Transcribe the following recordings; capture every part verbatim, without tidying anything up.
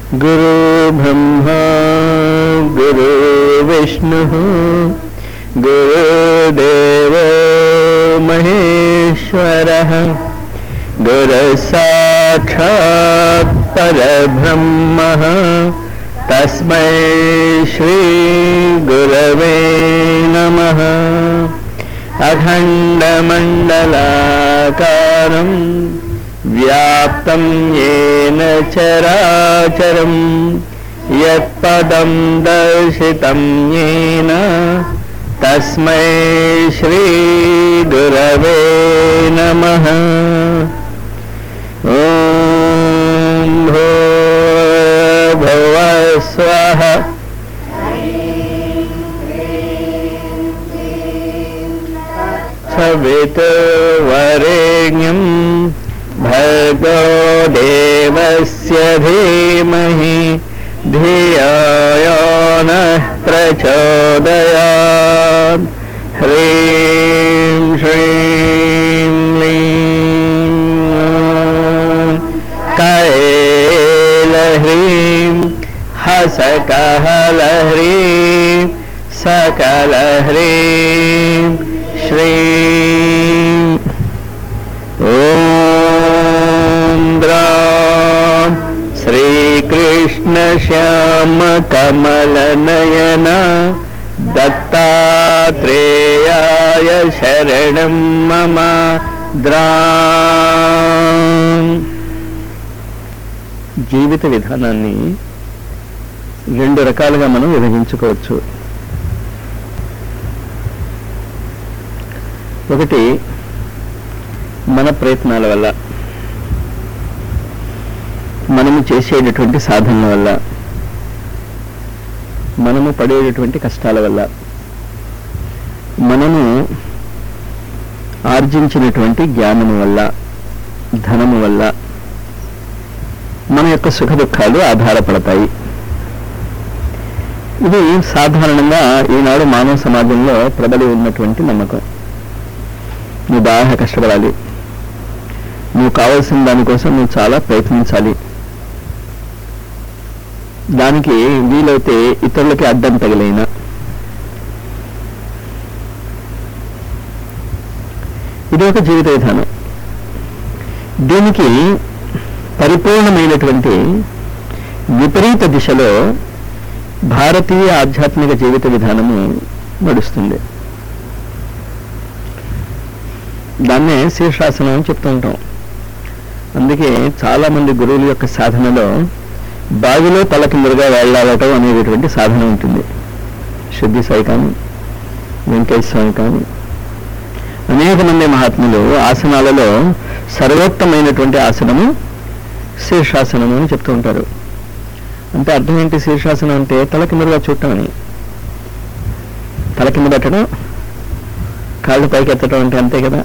గురు బ్రహ్మా గురు విష్ణు గురుదేవో మహేశ్వరః గురు సాక్షాత్ పరబ్రహ్మః తస్మై శ్రీ గురవే నమః. అఖండమండలాకారం వ్యాప్తం యేన చరాచరం యత్పదం దర్శితం యేన తస్మై శ్రీ గురవే నమః. ఓం భూర్భువః స్వః సవితుర్వరేణ్యం భర్గో దేవస్య ధీమహి ధియో యో నః ప్రచోదయాత్. హ్రీం శ్రీం లీం కైలహ్రీం హసకహలహ్రీం సకలహ్రీం శ్రీం. ఓం ద్రాం శ్రీకృష్ణ శ్యామ కమలనయన దత్తాత్రేయాయ శరణం మమ. ద్రాం. జీవిత విధానాన్ని రెండు రకాలుగా మనం విభజించుకోవచ్చు. ఒకటి మన ప్రయత్నాల వల్ల, మనము చేసేటటువంటి సాధనల వల్ల, మనము పడేటటువంటి కష్టాల వల్ల, మనము ఆర్జించినటువంటి జ్ఞానము వల్ల, ధనము వల్ల మన యొక్క సుఖ దుఃఖాలు ఆధారపడతాయి. ఇది సాధారణంగా ఈనాడు మానవ సమాజంలో ప్రబలి ఉన్నటువంటి నమ్మకం. నువ్వు బాగా కష్టపడాలి, నువ్వు కావాల్సిన దానికోసం నువ్వు చాలా ప్రయత్నించాలి, దానికి వీలైతే ఇతరులకి అడ్డం తగిలైనా, ఇది ఒక జీవిత విధానం. దీనికి పరిపూర్ణమైనటువంటి విపరీత దిశలో భారతీయ ఆధ్యాత్మిక జీవిత విధానము నడుస్తుంది. దాన్నే శీర్షాసనం అని చెప్తూ ఉంటాం. అందుకే చాలా మంది గురువుల యొక్క సాధనలో బావిలో తలకిందులుగా వెళ్ళాలటం అనేటటువంటి సాధన ఉంటుంది. శుద్ధి సాయి కానీ, వెంకటేశ్వర స్వామి కానీ, అనేక మంది మహాత్ములు ఆసనాలలో సర్వోత్తమైనటువంటి ఆసనము శీర్షాసనము అని చెప్తూ ఉంటారు. అంటే అర్థం ఏంటి? శీర్షాసనం అంటే తలకిందులుగా చూడటం అని. తలకింద పెట్టడం, కాళ్ళు పైకి ఎత్తడం అంటే అంతే కదా.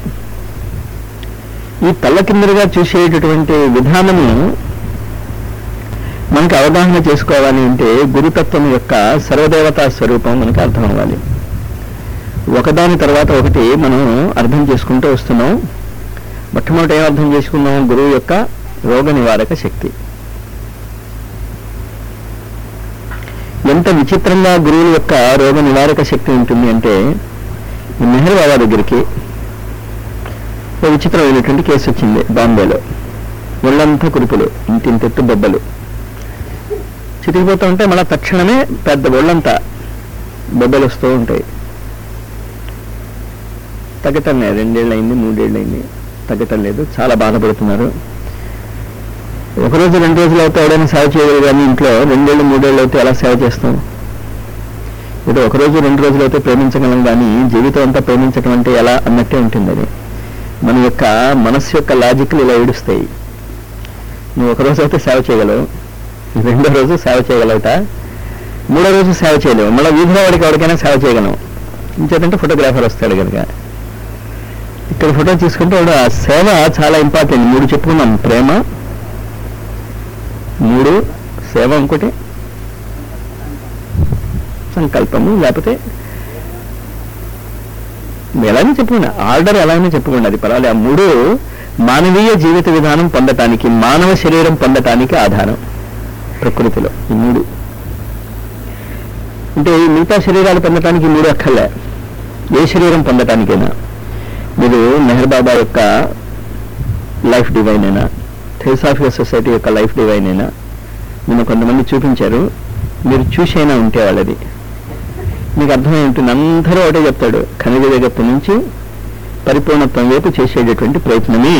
ఈ తలకిందులుగా చూసేటటువంటి విధానము మనకు అవగాహన చేసుకోవాలి అంటే గురుతత్వం యొక్క సర్వదేవతా స్వరూపం మనకు అర్థం అవ్వాలి. ఒకదాని తర్వాత ఒకటి మనం అర్థం చేసుకుంటూ వస్తున్నాం. మొట్టమొదటి ఏం అర్థం చేసుకున్నాం? గురువు యొక్క రోగ నివారక శక్తి. ఎంత విచిత్రంగా గురువుల యొక్క రోగ నివారక శక్తి ఉంటుంది అంటే, మెహర్ బాబా దగ్గరికి ఒక విచిత్రమైనటువంటి కేసు వచ్చింది బాంబేలో. ఒళ్ళంతా కురుపులు, ఇంతింతెత్తు బొబ్బలు చితికిపోతూ ఉంటే మళ్ళీ తక్షణమే పెద్ద ఒళ్ళంతా బొబ్బలు వస్తూ ఉంటాయి. తగ్గటం లేదు. రెండేళ్ళు అయింది, మూడేళ్ళు అయింది, తగ్గటం లేదు. చాలా బాధపడుతున్నారు. ఒకరోజు రెండు రోజులు అయితే ఎవడైనా సేవ చేయగలరు, కానీ ఇంట్లో రెండేళ్ళు మూడేళ్ళు అయితే ఎలా సేవ చేస్తాం? ఏదో ఒకరోజు రెండు రోజులు అయితే ప్రేమించగలం, కానీ జీవితం అంతా ప్రేమించడం అంటే ఎలా అన్నట్టే ఉంటుంది. అది మన యొక్క మనస్సు యొక్క లాజిక్లు ఇలా ఏడుస్తాయి. నువ్వు ఒకరోజు అయితే సేవ చేయగలవు, రెండో రోజు సేవ చేయగలవుట, మూడో రోజు సేవ చేయలేవు, మళ్ళీ వీధిలో వాడికి ఎవరికైనా సేవ చేయగలవు. ఇంకేంటంటే ఫోటోగ్రాఫర్ వస్తాడు కనుక ఇక్కడ ఫోటో తీసుకుంటే వాడు ఆ సేవ చాలా ఇంపార్టెంట్. మూడు చెప్పుకున్నాం: ప్రేమ, మూడు సేవ, ఇంకోటి సంకల్పము, లేకపోతే ఎలానే చెప్పుకోండి, ఆర్డర్ ఎలానే చెప్పుకోండి, అది పర్వాలేదు. ఆ మూడు మానవీయ జీవిత విధానం పొందటానికి, మానవ శరీరం పొందటానికి ఆధారం. ప్రకృతిలో. ఈ మూడు అంటే ఈ మిగతా శరీరాలు పొందటానికి ఈ మూడు అక్కర్లే. ఏ శరీరం పొందటానికైనా మీరు మెహర్ బాబా యొక్క లైఫ్ డివైన్ అయినా, థియోసాఫికల్ సొసైటీ యొక్క లైఫ్ డివైన్ అయినా నిన్న కొంతమంది చూపించారు, మీరు చూసైనా ఉంటే వాళ్ళది మీకు అర్థమై ఉంటుంది. అందరూ ఒకటే చెప్తాడు, ఖనిజ జగత్తు నుంచి పరిపూర్ణత్వం వైపు చేసేటటువంటి ప్రయత్నమే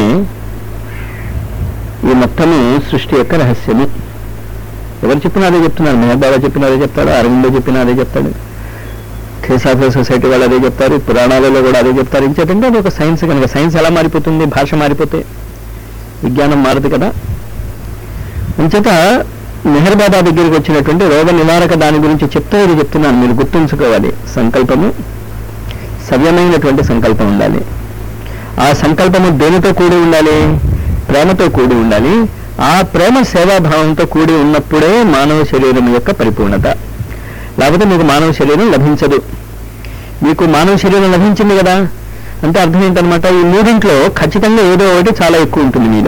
ఈ మొత్తము సృష్టి యొక్క రహస్యము. ఎవరు చెప్పినా అదే చెప్తున్నారు. మెహర్ బాబా చెప్పినా అదే చెప్తాడు, అరవిందో చెప్పినా అదే చెప్తాడు, థియోసాఫికల్ సొసైటీ వాళ్ళు అదే చెప్తారు, పురాణాలలో కూడా అదే చెప్తారు. ఇంకేంటంటే అది ఒక సైన్స్ కనుక. సైన్స్ ఎలా మారిపోతుంది? భాష మారిపోతే విజ్ఞానం మారదు కదా. అంచేత మెహర్ బాబా దగ్గరికి వచ్చినటువంటి రోగ నివారక దాని గురించి చెప్తే ఇది చెప్తున్నాను, మీరు గుర్తుంచుకోవాలి. సంకల్పము సవ్యమైనటువంటి సంకల్పం ఉండాలి. ఆ సంకల్పము దేనితో కూడి ఉండాలి? ప్రేమతో కూడి ఉండాలి. ఆ ప్రేమ సేవాభావంతో కూడి ఉన్నప్పుడే మానవ శరీరం యొక్క పరిపూర్ణత. లేకపోతే మీకు మానవ శరీరం లభించదు. మీకు మానవ శరీరం లభించింది కదా అంటే అర్థం ఏంటనమాట, ఈ మూడింట్లో ఖచ్చితంగా ఏదో ఒకటి చాలా ఎక్కువ ఉంటుంది మీలో.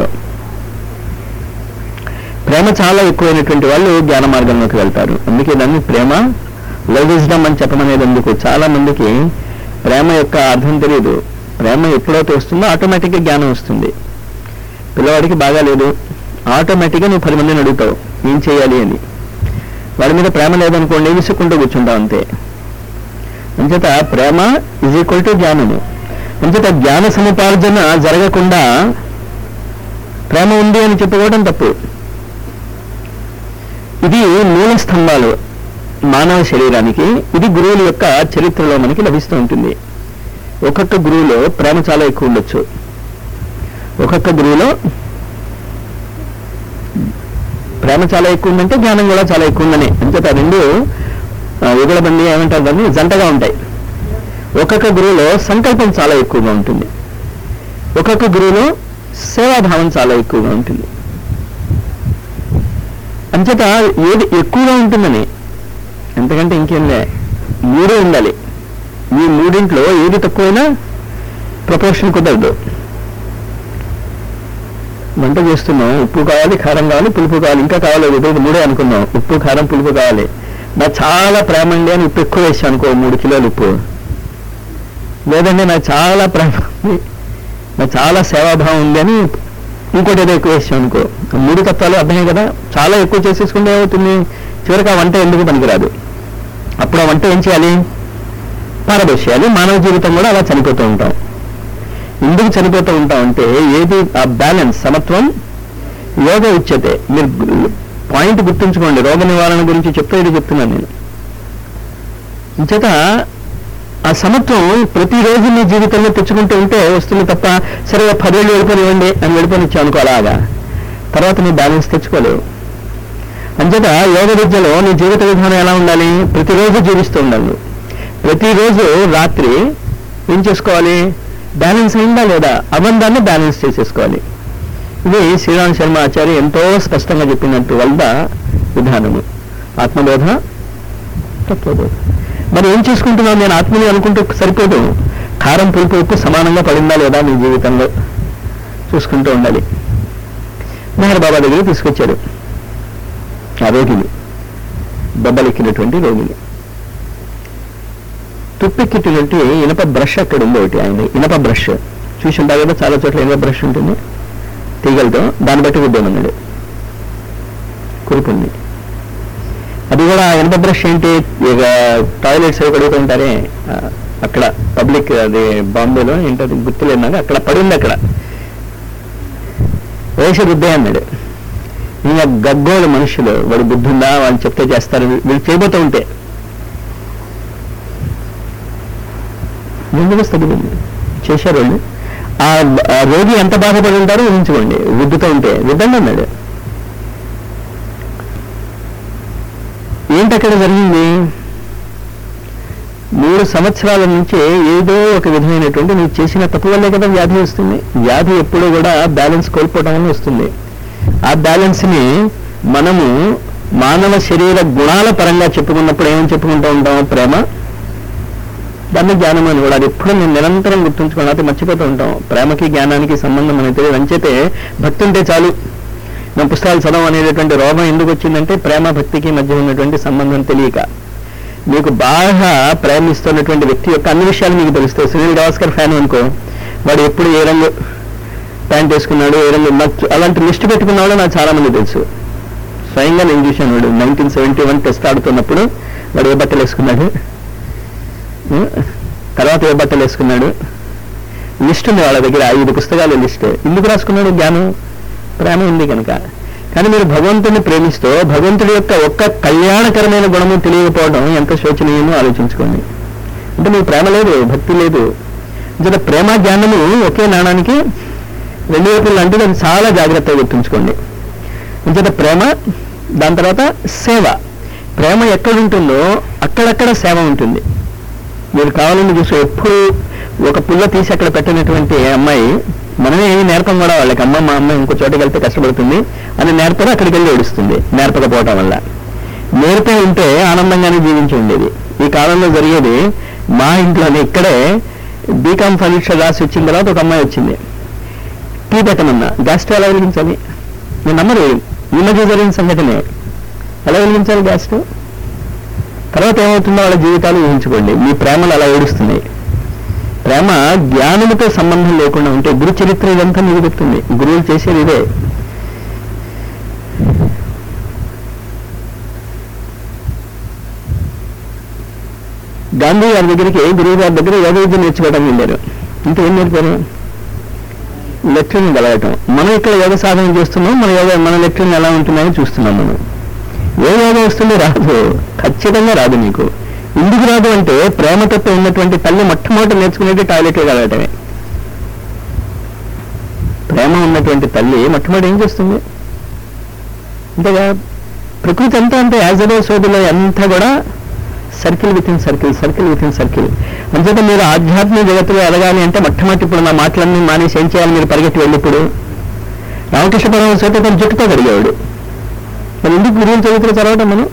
ప్రేమ చాలా ఎక్కువైనటువంటి వాళ్ళు జ్ఞాన మార్గంలోకి వెళ్తారు. అందుకే దాన్ని ప్రేమ లవ్ విజ్డమ్ అని చెప్పమనేది ఎందుకు. చాలా మందికి ప్రేమ యొక్క అర్థం తెలియదు. ప్రేమ ఎప్పుడైతే వస్తుందో ఆటోమేటిక్గా జ్ఞానం వస్తుంది. పిల్లవాడికి బాగాలేదు, ఆటోమేటిక్గా నువ్వు పది మందిని అడుగుతావు ఏం చేయాలి అని. వాడి మీద ప్రేమ లేదనుకోండి, విసుక్కుంటూ కూర్చుంటావు అంతే. అంచేత ప్రేమ ఈజ్ ఈక్వల్ టు జ్ఞానము. అంచేత జ్ఞాన సముపార్జన జరగకుండా ప్రేమ ఉంది అని చెప్పుకోవడం తప్పు. ఇది మూల స్తంభాలు మానవ శరీరానికి. ఇది గురువుల యొక్క చరిత్రలో మనకి లభిస్తూ ఉంటుంది. ఒక్కొక్క గురువులో ప్రేమ చాలా ఎక్కువ ఉండొచ్చు, ఒక్కొక్క గురువులో ప్రేమ చాలా ఎక్కువ ఉందంటే జ్ఞానం కూడా చాలా ఎక్కువ ఉందని. అంచేత రెండు యుగల బండి ఏమంటారు దాన్ని, జంటగా ఉంటాయి. ఒక్కొక్క గురువులో సంకల్పం చాలా ఎక్కువగా ఉంటుంది, ఒక్కొక్క గురువులో సేవాభావం చాలా ఎక్కువగా ఉంటుంది. అంచేత ఏది ఎక్కువగా ఉంటుందని, ఎంతకంటే ఇంకేం లే, మూడే ఉండాలి. ఈ మూడింట్లో ఏది తక్కువైనా ప్రపోర్షన్ కుదరదు. వంట చేస్తున్నాం, ఉప్పు కావాలి, కారం కావాలి, పులుపు కావాలి, ఇంకా కావాలి, ఇప్పుడు మూడే అనుకున్నాం, ఉప్పు కారం పులుపు కావాలి. నాకు చాలా ప్రేమ అండి అని ఉప్పు ఎక్కువ వేసాను అనుకో, మూడు కిలోలు ఉప్పు. లేదండి నాకు చాలా ప్రేమ ఉంది, నాకు చాలా సేవాభావం ఉంది అని ఇంకోటి ఏదో ఎక్కువ వేసాం అనుకో. మూడు తత్వాలు అర్థమే కదా. చాలా ఎక్కువ చేసేసుకుంటే ఏమవుతుంది, చివరికి ఆ వంట ఎందుకు పనికిరాదు. అప్పుడు ఆ వంట ఏం చేయాలి, పారబోసేయాలి. మానవ జీవితం కూడా అలా చనిపోతూ ఉంటాం. ఎందుకు చనిపోతూ ఉంటాం అంటే ఏది ఆ బ్యాలెన్స్, సమత్వం యోగ ఉచ్యతే. మీరు పాయింట్ గుర్తుంచుకోండి, రోగ నివారణ గురించి చెప్తే ఇది చెప్తున్నాను నేను. ఇంచేత ఆ సమత్వం ప్రతిరోజు మీ జీవితంలో తెచ్చుకుంటూ ఉంటే వస్తుంది తప్ప, సరే పదేళ్ళు వెళ్ళిపోనివ్వండి అని వెళ్ళిపోనిచ్చావు అనుకో, అలాగా తర్వాత నీ బ్యాలెన్స్ తెచ్చుకోలేవు. అంచేత యోగ విద్యలో నీ జీవిత విధానం ఎలా ఉండాలి, ప్రతిరోజు జీవిస్తూ ఉండాలి. ప్రతిరోజు రాత్రి ఏం చేసుకోవాలి, బ్యాలెన్స్ అయిందా లేదా అబంధాన్ని బ్యాలెన్స్ చేసేసుకోవాలి. ఇది శ్రీరామ్ శర్మ ఆచార్య ఎంతో స్పష్టంగా చెప్పినట్టు వల్ల విధానము. ఆత్మబోధ, తత్వబోధ. మరి ఏం చేసుకుంటున్నావు, నేను ఆత్మని అనుకుంటూ సరిపోదు. కారం పులుపు ఉప్పు సమానంగా పడిందా లేదా మీ జీవితంలో చూసుకుంటూ ఉండాలి. మెహర్ బాబా దగ్గర తీసుకొచ్చారు ఆ రోగిని, దెబ్బలెక్కినటువంటి రోగిని. తుప్పెక్కినటువంటి ఇనప బ్రష్ అక్కడ ఉంది ఒకటి, ఆయన ఇనప బ్రష్ చూసి ఉంటారు కదా, చాలా చోట్ల ఇనప బ్రష్ ఉంటుంది తీగలతో, దాన్ని బట్టి ఉద్యమన్నాడు కురుపుంది. అది కూడా ఇనప బ్రష్ ఏంటి, ఇక టాయిలెట్స్ అవి కడుగుతూ ఉంటారే అక్కడ పబ్లిక్, అది బాంబేలో ఏంటది గుర్తులేనాక అక్కడ పడింది. అక్కడ వేసి బుద్ధే అన్నాడు. ఇంకా గగ్గోలు మనుషులు, వాడు బుద్ధి ఉందా, వాళ్ళు చెప్తే చేస్తారు, వీళ్ళు చేయబోతూ ఉంటే ముందుగా తగ్గింది చేశారు వాళ్ళు. ఆ రోగి ఎంత బాధపడి ఉంటారో ఊహించుకోండి, రుద్దుతూ ఉంటే. రుద్దండి అన్నాడు. ఏంటి అక్కడ జరిగింది, మూడు సంవత్సరాల నుంచే ఏదో ఒక విధమైనటువంటి నువ్వు చేసిన తప్పు వల్లే కదా వ్యాధి వస్తుంది. వ్యాధి ఎప్పుడూ కూడా బ్యాలెన్స్ కోల్పోవడం వల్ల వస్తుంది. ఆ బ్యాలెన్స్ ని మనము మానవ శరీర గుణాల పరంగా చెప్పుకున్నప్పుడు ఏమని చెప్పుకుంటూ ఉంటాం, ప్రేమ, దాన్ని జ్ఞానం అని కూడా. అది ఎప్పుడు నేను నిరంతరం గుర్తుంచుకోవాలి, అది మర్చిపోతూ ఉంటాం. ప్రేమకి జ్ఞానానికి సంబంధం అనేది తెలియదు. అంచేతే భక్తి ఉంటే చాలు. మేము పుస్తకాలు చదవం అనేటటువంటి రోగం ఎందుకు వచ్చిందంటే ప్రేమ భక్తికి మధ్య ఉన్నటువంటి సంబంధం తెలియక. మీకు బాగా ప్రేమిస్తున్నటువంటి వ్యక్తి యొక్క అన్ని విషయాలు మీకు తెలుస్తాయి. సునీల్ గవాస్కర్ ఫ్యాన్ అనుకో, వాడు ఎప్పుడు ఏ రంగు ప్యాంట్ వేసుకున్నాడు, ఏ రంగు నచ్చు, అలాంటి లిస్ట్ పెట్టుకున్నాడో నాకు చాలా మంది తెలుసు. స్వయంగా నేను చూశాను. వాడు నైన్టీన్ సెవెంటీ వన్ టెస్ట్ ఆడుతున్నప్పుడు వాడు ఏ బట్టలు వేసుకున్నాడు, తర్వాత ఏ బట్టలు వేసుకున్నాడు, లిస్ట్ ఉంది వాళ్ళ దగ్గర, ఐదు పుస్తకాలు లిస్ట్. ఎందుకు రాసుకున్నాడు? జ్ఞానం, ప్రేమ ఉంది కనుక. కానీ మీరు భగవంతుడిని ప్రేమిస్తూ భగవంతుడి యొక్క ఒక్క కళ్యాణకరమైన గుణము తెలియకపోవడం ఎంత శోచనీయమో ఆలోచించుకోండి. అంటే మీకు ప్రేమ లేదు, భక్తి లేదు. అంటే ప్రేమ జ్ఞానము ఒకే నాణానికి రెండు వైపులు లాంటిది, అది చాలా జాగ్రత్తగా గుర్తుంచుకోండి. అంచేత ప్రేమ, దాని తర్వాత సేవ. ప్రేమ ఎక్కడుంటుందో అక్కడక్కడ సేవ ఉంటుంది. మీరు కావాలని చూసి ఎప్పుడు ఒక పుల్ల తీసి అక్కడ పెట్టినటువంటి అమ్మాయి, మనమే ఏమి నేర్పం కూడా వాళ్ళకి, అమ్మ మా అమ్మ ఇంకో చోటకి వెళ్తే కష్టపడుతుంది అని నేర్పడం, అక్కడికి వెళ్ళి ఏడుస్తుంది నేర్పకపోవటం వల్ల. నేర్పే ఉంటే ఆనందంగానే జీవించి ఉండేది. ఈ కాలంలో జరిగేది మా ఇంట్లోనే, ఇక్కడే బీకామ్ పరీక్ష రాసి వచ్చిన తర్వాత ఒక అమ్మాయి వచ్చింది, టీ పెట్టమన్నా, గ్యాస్ స్టవ్ ఎలా వెలిగించాలి? నేను నమ్మరు, ఈ మధ్య జరిగిన సంఘటనే. ఎలా వెలిగించాలి గ్యాస్ స్టవ్? తర్వాత ఏమవుతుందో వాళ్ళ జీవితాలు ఊహించుకోండి. మీ ప్రేమలు అలా ఏడుస్తున్నాయి. ప్రేమ జ్ఞానముతో సంబంధం లేకుండా ఉంటే, గురు చరిత్ర ఇదంతా మీకు చెప్తుంది. గురువులు చేసేది ఇదే. గాంధీ గారి దగ్గరికి గురువు గారి దగ్గర యోగ విద్య నేర్చుకోవడం వెళ్ళారు. ఇంకా ఏం నేర్పారు? లెక్చర్ని కలగటం. మనం ఇక్కడ యోగ సాధన చేస్తున్నాం, మన యోగ మన లెక్చర్ని ఎలా ఉంటుందని చూస్తున్నాం. మనం ఏ యోగం వస్తుంది? రాదు, ఖచ్చితంగా రాదు. మీకు ఎందుకు రాదు అంటే, ప్రేమతత్వం ఉన్నటువంటి తల్లి మొట్టమొదటి నేర్చుకునేది టాయిలెట్ కలగటమే. ప్రేమ ఉన్నటువంటి తల్లి మొట్టమొదటి ఏం చేస్తుంది? అంతేగా ప్రకృతి అంతా అంటే యాజదో సోదులో అంతా కూడా circle within circle, circle within circle. అంచేత మీరు ఆధ్యాత్మిక జగత్తులో ఎదగాలి అంటే మొట్టమొదటి ఇప్పుడు నా మాటలన్నీ మానేసి ఏం చేయాలి? మీరు పరిగెత్తి వెళ్ళి ఇప్పుడు రామకృష్ణ పరమహంస అయితే తన జుట్టుతో కడిగేవాడు. మరి ఎందుకు గురువుల చరిత్ర చదవటం? మనం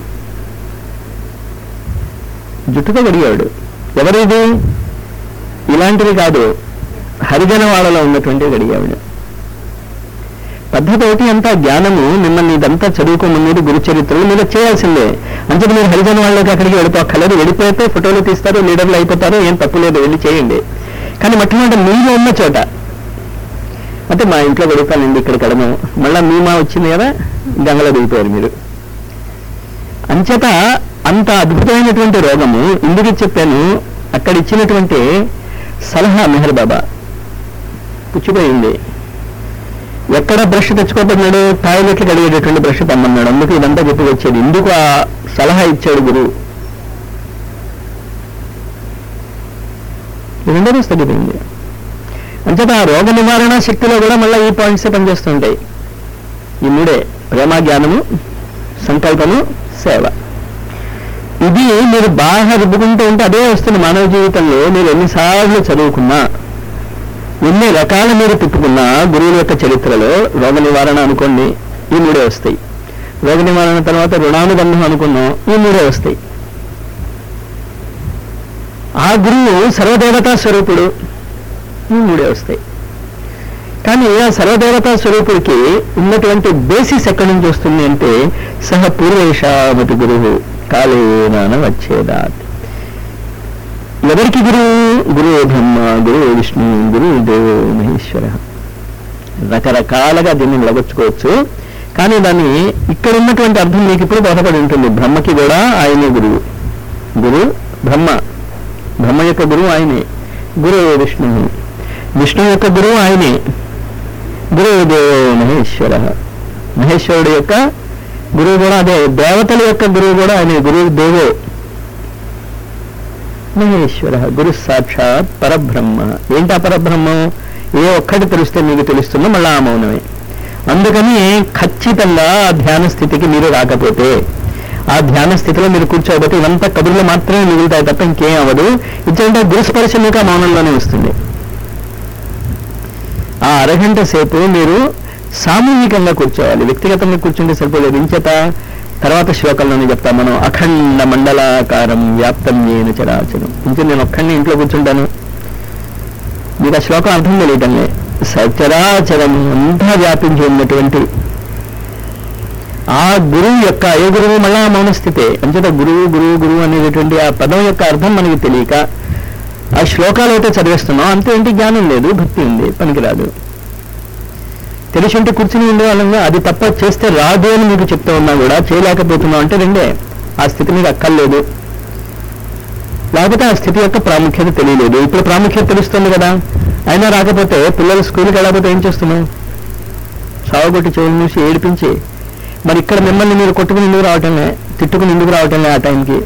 జుట్టుతో కడిగేవాడు. ఎవరిది? ఇలాంటివి కాదు, హరిజనవాడలో ఉన్నటువంటి కడిగేవాడు. పద్ధతి ఒకటి. అంతా జ్ఞానము మిమ్మల్ని ఇదంతా చదువుకోమనేది గురు చరిత్రలు మీరు చేయాల్సిందే. అంటే మీరు హరిజన వాళ్ళకి అక్కడికి వెళ్ళిపోక్కర్లేదు. వెళ్ళిపోతే ఫోటోలు తీస్తారు, లీడర్లు అయిపోతారు, ఏం తప్పు లేదు, వెళ్ళి చేయండి. కానీ మొట్టమొదటి మీరు ఉన్న చోట, అంటే మా ఇంట్లో గడుపుతానండి ఇక్కడ కడము, మళ్ళీ మీ మా వచ్చింది కదా, గంగలో దిగిపోయారు మీరు. అంచేత అంత అద్భుతమైనటువంటి రోగము ఎందుకు చెప్పాను? అక్కడ ఇచ్చినటువంటి సలహా మెహర్ బాబా పుచ్చిపోయింది. ఎక్కడ బ్రష్ తెచ్చుకోబడినాడు? టాయిలెట్లు కడిగేటటువంటి బ్రష్ తెమ్మన్నాడు. అందుకు ఇదంతా చెప్పి వచ్చేది. ఎందుకు ఆ సలహా ఇచ్చాడు గురువు? రెండో రోజు తగ్గిపోయింది. అంచేత ఆ రోగ నివారణ శక్తిలో కూడా మళ్ళీ ఈ పాయింట్సే పనిచేస్తుంటాయి. ఈ మూడే: ప్రేమ, జ్ఞానము, సంకల్పము, సేవ. ఇది మీరు బాగా రుబ్బుకుంటూ ఉంటే అదే వస్తుంది మానవ జీవితంలో. మీరు ఎన్నిసార్లు చదువుకున్నా, ఎన్ని రకాలు మీరు తిప్పుకున్నా గురువుల యొక్క చరిత్రలో రోగ నివారణ అనుకోండి, ఈ మూడే వస్తాయి. రోగ నివారణ తర్వాత రుణానుబంధం అనుకున్నాం, ఈ మూడే వస్తాయి. ఆ గురువు సర్వదేవతా స్వరూపుడు, ఈ మూడే వస్తాయి. కానీ ఆ సర్వదేవతా స్వరూపుడికి ఉన్నటువంటి బేసిస్ ఎక్కడి నుంచి వస్తుంది అంటే, సహ పూర్వేషామతి గురువు కాలేన వచ్చేదాత్. ఎవరికి గురువు? గురువు బ్రహ్మ, గురువు విష్ణు, గురువు దేవో మహేశ్వర. రకరకాలుగా దీన్ని నిలబొచ్చుకోవచ్చు. కానీ దాన్ని ఇక్కడ ఉన్నటువంటి అర్థం మీకు ఇప్పుడు బోధపడి ఉంటుంది. బ్రహ్మకి కూడా ఆయనే గురువు. గురువు బ్రహ్మ, బ్రహ్మ యొక్క గురువు ఆయనే. గురువు విష్ణు, విష్ణు యొక్క గురువు ఆయనే. గురువు దేవో మహేశ్వర, మహేశ్వరుడు యొక్క గురువు కూడా అదే. దేవతల యొక్క గురువు కూడా ఆయనే. గురువు దేవో మహేశ్వర, గురు సాక్షాత్ పరబ్రహ్మ. ఏంటా పరబ్రహ్మం? ఏ ఒక్కటి తెలిస్తే మీకు తెలుస్తుందో మళ్ళా ఆ మౌనమే. అందుకని ఖచ్చితంగా ఆ ధ్యాన స్థితికి మీరు రాకపోతే, ఆ ధ్యాన స్థితిలో మీరు కూర్చోకపోతే ఇవంతా కబుర్లు మాత్రమే మిగులుతాయి తప్ప ఇంకేం అవ్వదు. ఇచ్చంటే గురుస్పర్శ మీకు ఆ మౌనంలోనే వస్తుంది. ఆ అరగంట సేపు మీరు సామూహికంగా కూర్చోవాలి, వ్యక్తిగతంగా కూర్చుంటే సరిపోలేదు. ఇంచేత తర్వాత శ్లోకంలోనే చెప్తాం మనం, అఖండ మండలాకారం వ్యాప్తం ఏన చరాచరం. ఇంకే నేను ఒక్కడిని ఇంట్లో కూర్చుంటాను, మీకు ఆ శ్లోకం అర్థం తెలియటంలే. సచరాచరం అంతా వ్యాపించి ఉన్నటువంటి ఆ గురువు యొక్క ఏ గురువు మళ్ళా మౌన స్థితే. అంచేత గురువు గురువు గురువు అనేటటువంటి ఆ పదం యొక్క అర్థం మనకి తెలియక ఆ శ్లోకాలు అయితే చదివేస్తున్నాం, అంతే. ఏంటి జ్ఞానం లేదు, భక్తి ఉంది, పనికిరాదు. తెలిసి ఉంటే కూర్చుని ఉండేవాళ్ళంగా అది తప్ప చేస్తే రాదు అని మీకు చెప్తూ ఉన్నా కూడా చేయలేకపోతున్నాం అంటే రెండే. ఆ స్థితి మీకు అక్కర్లేదు, లేకపోతే ఆ స్థితి యొక్క ప్రాముఖ్యత తెలియలేదు. ఇప్పుడు ప్రాముఖ్యత తెలుస్తుంది కదా, అయినా రాకపోతే పిల్లలు స్కూల్కి వెళ్ళకపోతే ఏం చేస్తున్నాం? సాగుగొట్టి చెవులు మూసి ఏడిపించి, మరి ఇక్కడ మిమ్మల్ని మీరు కొట్టుకుని ఎందుకు రావటంలే, తిట్టుకుని ఎందుకు రావటంలే ఆ టైంకి?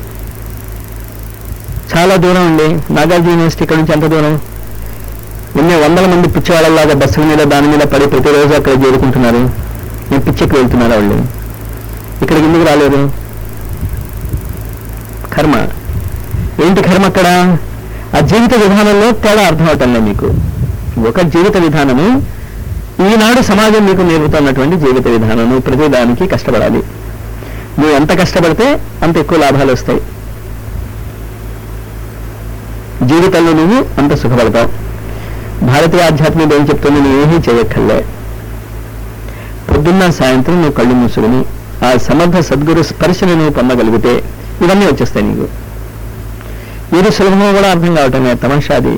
చాలా దూరం అండి నాగార్జున యూనివర్సిటీ ఇక్కడ నుంచి. ఎంత దూరం? ఎన్ని వందల మంది పిచ్చివాళ్ళలాగా బస్సుల మీద దాని మీద పడి ప్రతిరోజు అక్కడ చేరుకుంటున్నారు. నేను పిచ్చెక్కి వెళ్తున్నారు వాళ్ళు. ఇక్కడికి ఎందుకు రాలేరు? కర్మ. ఏంటి కర్మ అక్కడ? ఆ జీవిత విధానంలో తేడా అర్థం అవటంలే మీకు. ఒక జీవిత విధానము, ఈనాడు సమాజం మీకు నేర్పుతున్నటువంటి జీవిత విధానము. ప్రతిదానికి కష్టపడాలి. నువ్వు ఎంత కష్టపడితే అంత ఎక్కువ లాభాలు వస్తాయి. జీవితంలో నువ్వు అంత సుఖపడతావు. భారతీయ ఆధ్యాత్మికత ఏం చెప్తుంది? నువ్వు ఏమీ చేయక్కర్లే. పొద్దున్న సాయంత్రం నువ్వు కళ్ళు మూసుకుని ఆ సమర్థ సద్గురు స్పర్శను నువ్వు పొందగలిగితే ఇవన్నీ వచ్చేస్తాయి నీకు. ఇది సులభంగా కూడా అర్థం కావటమే తమాషాది.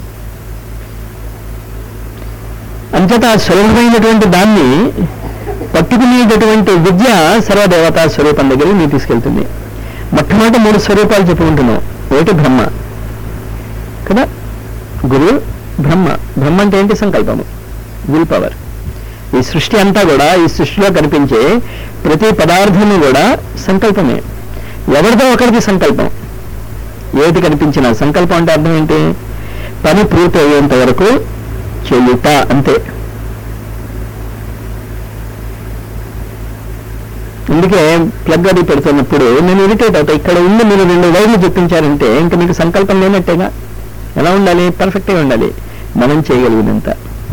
అంతటా సులభమైనటువంటి దాన్ని పట్టుకునేటటువంటి విద్య సర్వదేవతా స్వరూపం దగ్గరికి నీ తీసుకెళ్తుంది. మొట్టమొదటి మూడు స్వరూపాలు చెప్పుకుంటున్నావు. ఒకటి బ్రహ్మ కదా, గురువు, బ్రహ్మ. బ్రహ్మ అంటే ఏంటి? సంకల్పము, విల్ పవర్. ఈ సృష్టి అంతా కూడా, ఈ సృష్టిలో కనిపించే ప్రతి పదార్థము కూడా సంకల్పమే. ఎవరిదో ఒకరిది సంకల్పం. ఏది కనిపించిన సంకల్పం అంటే అర్థం ఏంటి? పని పూర్తి అయ్యేంత వరకు చెల్లుట, అంతే. అందుకే ప్లగ్ అది పెడుతున్నప్పుడు నేను ఇరిటేట్ అవుతా. ఇక్కడ ఉండి మీరు రెండు వైర్లు చెప్పించారంటే ఇంకా మీకు సంకల్పం లేనట్టేగా. ఎలా ఉండాలి? పర్ఫెక్ట్గా ఉండాలి. మనం చేయగలిగినంత.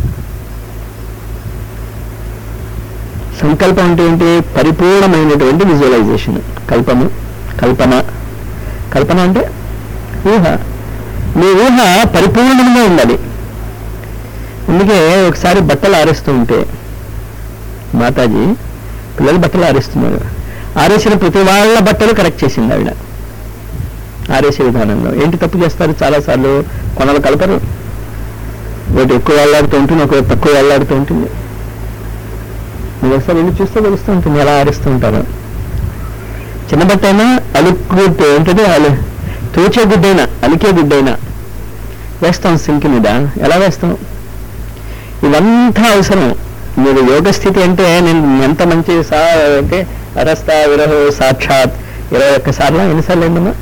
సంకల్పం అంటే ఏంటి? పరిపూర్ణమైనటువంటి విజువలైజేషన్. కల్పము, కల్పన. కల్పన అంటే ఊహ. మీ ఊహ పరిపూర్ణంగా ఉండాలి. అందుకే ఒకసారి బట్టలు ఆరేస్తూ ఉంటే మాతాజీ పిల్లలు బట్టలు ఆరేస్తున్నారు. ఆరేసిన ప్రతి వాళ్ళ బట్టలు కరెక్ట్ చేసింది ఆవిడ. ఆరేసే విధానంలో ఏంటి తప్పు చేస్తారు? చాలాసార్లు కొనలు కలపరు. ఒకటి ఎక్కువ వెళ్ళాడుతూ ఉంటుంది, ఒకటి తక్కువ వెళ్ళాడుతూ ఉంటుంది. మీరు ఒకసారి వెళ్ళి చూస్తే తెలుస్తూ ఉంటుంది ఎలా ఆరేస్తూ ఉంటారు. చిన్న బట్ట అయినా అలుకు ఏంటంటే అలు తోచే గుడ్డైనా అలికే గుడ్డైనా వేస్తాం సింక్ మీద. ఎలా వేస్తాం? ఇవంతా అవసరం. మీరు యోగ స్థితి అంటే నేను ఎంత మంచి సా అంటే అరస్త విరహో సాక్షాత్ ఇరవై ఒక్క సార్లు ఎన్నిసార్లు ఏంటమ్మా?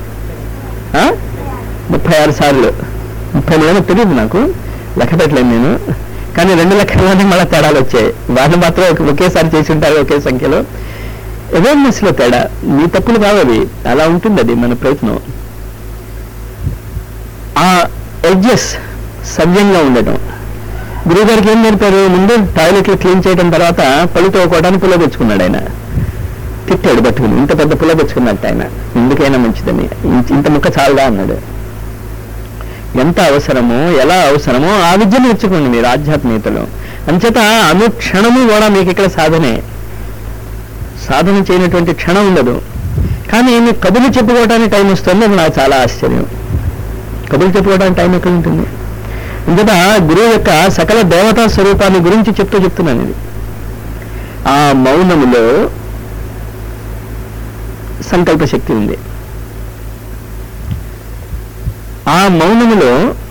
ముప్పై ఆరు సార్లు ముప్పై మూడు తెలియదు నాకు, లెక్క పెట్టలేను నేను. కానీ రెండు లెక్కల్లోనే మళ్ళీ తేడాలు వచ్చాయి. వాటిని మాత్రం ఒకేసారి చేసి ఉంటారు ఒకే సంఖ్యలో. అవేర్నెస్ లో తేడా. మీ తప్పులు కావవి, అలా ఉంటుంది అది మన ప్రయత్నం. ఆ ఎడ్జెస్ సవ్యంగా ఉండటం. గురువు గారికి ఏం నేర్పారు? ముందు టాయిలెట్లు క్లీన్ చేయడం, తర్వాత పళ్ళు తోకోవడానికి పుల్ల తెచ్చుకున్నాడు ఆయన. తిట్టాడు పట్టుకుని, ఇంత పెద్ద పుల్ల తెచ్చుకున్నట్టు ఆయన, ఎందుకైనా మంచిదని. ఇంత ముక్క చాలుదా అన్నాడు. ఎంత అవసరమో, ఎలా అవసరమో ఆ విద్య నేర్చుకోండి మీరు ఆధ్యాత్మికతలో. అంచేత అనుక్షణము కూడా మీకు ఇక్కడ సాధనే. సాధన చేయనటువంటి క్షణం ఉండదు. కానీ మీకు కబుర్లు చెప్పుకోవడానికి టైం వస్తుంది. అది నాకు చాలా ఆశ్చర్యం. కబుర్లు చెప్పుకోవడానికి టైం ఎక్కడ ఉంటుంది? అంచేత గురువు యొక్క సకల దేవతా స్వరూపాన్ని గురించి చెప్తూ చెప్తున్నాను ఇది. ఆ మౌనములో సంకల్ప శక్తి ఉంది. ఆ మౌనములో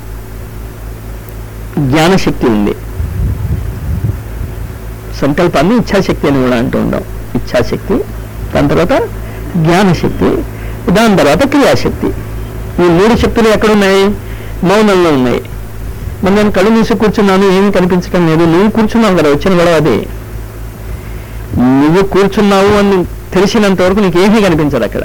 జ్ఞానశక్తి ఉంది. సంకల్పాన్ని ఇచ్ఛాశక్తి అని కూడా అంటూ ఉందాం. ఇచ్ఛాశక్తి, దాని తర్వాత జ్ఞానశక్తి, దాని తర్వాత క్రియాశక్తి. ఈ మూడు శక్తులు ఎక్కడున్నాయి? మౌనంలో ఉన్నాయి. మరి నేను కళ్ళు మూసి కూర్చున్నాను, ఏమి కనిపించడం లేదు. నువ్వు కూర్చున్నావు కదా, వచ్చిన గొడవ అది. నువ్వు కూర్చున్నావు అని తెలిసినంత వరకు నీకు ఏమీ కనిపించదు అక్కడ.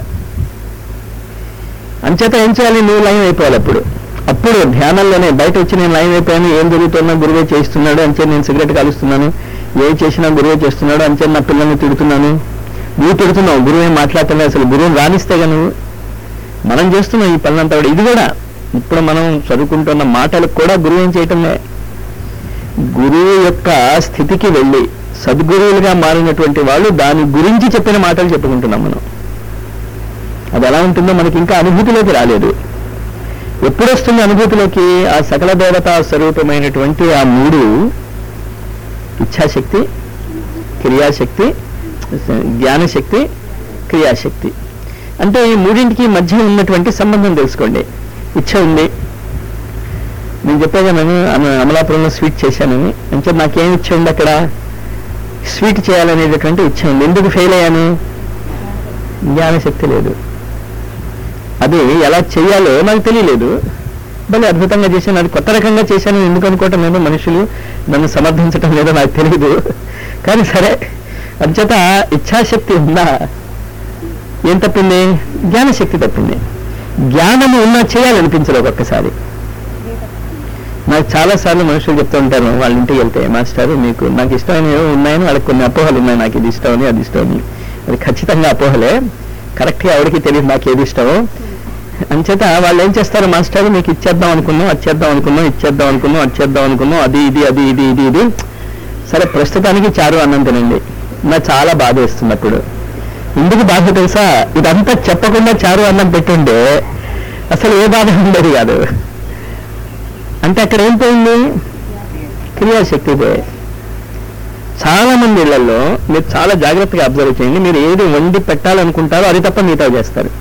అంచేత ఏం చేయాలి? నువ్వు లైన్ అయిపోవాలి. అప్పుడు అప్పుడు ధ్యానంలోనే బయట వచ్చి నేను లైన్ అయిపోయాను, ఏం జరుగుతున్నా గురువే చేయిస్తున్నాడు అంచే, నేను సిగరెట్ కాలుస్తున్నాను, ఏం చేసినా గురువే చేస్తున్నాడు అంచే, నా పిల్లల్ని తిడుతున్నాను. నువ్వు తిడుతున్నావు, గురువు ఏం మాట్లాడుతున్నావు? అసలు గురువుని రాణిస్తేగా నువ్వు. మనం చేస్తున్నాం ఈ పనులంతా కూడా. ఇది కూడా ఇప్పుడు మనం చదువుకుంటున్న మాటలకు కూడా గురువు ఏం చేయటంలే. గురువు యొక్క స్థితికి వెళ్ళి సద్గురువులుగా మారినటువంటి వాళ్ళు దాని గురించి చెప్పిన మాటలు చెప్పుకుంటున్నాం మనం. అది ఎలా ఉంటుందో మనకి ఇంకా అనుభూతిలోకి రాలేదు. ఎప్పుడు వస్తుంది అనుభూతిలోకి? ఆ సకల దేవతా స్వరూపమైనటువంటి ఆ మూడు, ఇచ్ఛాశక్తి, క్రియాశక్తి, జ్ఞానశక్తి, క్రియాశక్తి. అంటే ఈ మూడింటికి మధ్య ఉన్నటువంటి సంబంధం తెలుసుకోండి. ఇచ్ఛ ఉంది, నేను చెప్పాగా నేను అమలాపురంలో స్వీట్ చేశానని, అంటే నాకేం ఇచ్ఛ ఉంది అక్కడ? స్వీట్ చేయాలనేటటువంటి ఇచ్ఛ ఉంది. ఎందుకు ఫెయిల్ అయ్యాను? జ్ఞానశక్తి లేదు. అది ఎలా చేయాలో నాకు తెలియలేదు. భలే అద్భుతంగా చేశాను, అది కొత్త రకంగా చేశాను ఎందుకు అనుకోవటం లేదో, మనుషులు నన్ను సమర్థించటం లేదో నాకు తెలియదు. కానీ సరే, అంచేత ఇచ్ఛాశక్తి ఉందా? ఏం తప్పింది? జ్ఞానశక్తి తప్పింది. జ్ఞానము ఉన్నా చేయాలనిపించలేదు ఒక్కసారి. నాకు చాలాసార్లు మనుషులు చెప్తూ ఉంటారు వాళ్ళ ఇంటికి వెళ్తే, మాస్టర్ మీకు నాకు ఇష్టమైనవి ఉన్నాయని, వాళ్ళకి కొన్ని అపోహలు ఉన్నాయి, నాకు ఇది ఇష్టం అని అది ఇష్టం అని. అది ఖచ్చితంగా అపోహలే, కరెక్ట్గా ఆవిడకి తెలియదు నాకు ఏది ఇష్టమో. అంచేత వాళ్ళు ఏం చేస్తారు, మాస్టర్ మీకు ఇచ్చేద్దాం అనుకున్నాం, అది చేద్దాం అనుకున్నాం, ఇచ్చేద్దాం అనుకున్నాం, అది చేద్దాం అనుకున్నాం, అది ఇది అది ఇది ఇది ఇది సరే ప్రస్తుతానికి చారు అన్నం తినండి. నాకు చాలా బాధ వేస్తున్నప్పుడు. ఎందుకు బాధ తెలుసా? ఇదంతా చెప్పకుండా చారు అన్నం పెట్టుండే అసలు ఏ బాధ ఉండేది కాదు. అంటే అక్కడ ఏం పోయింది? క్రియాశక్తి పోయి. చాలా మంది ఇళ్లలో మీరు చాలా జాగ్రత్తగా అబ్జర్వ్ చేయండి, మీరు ఏది వండి పెట్టాలనుకుంటారో అది తప్ప మిగతా చేస్తారు.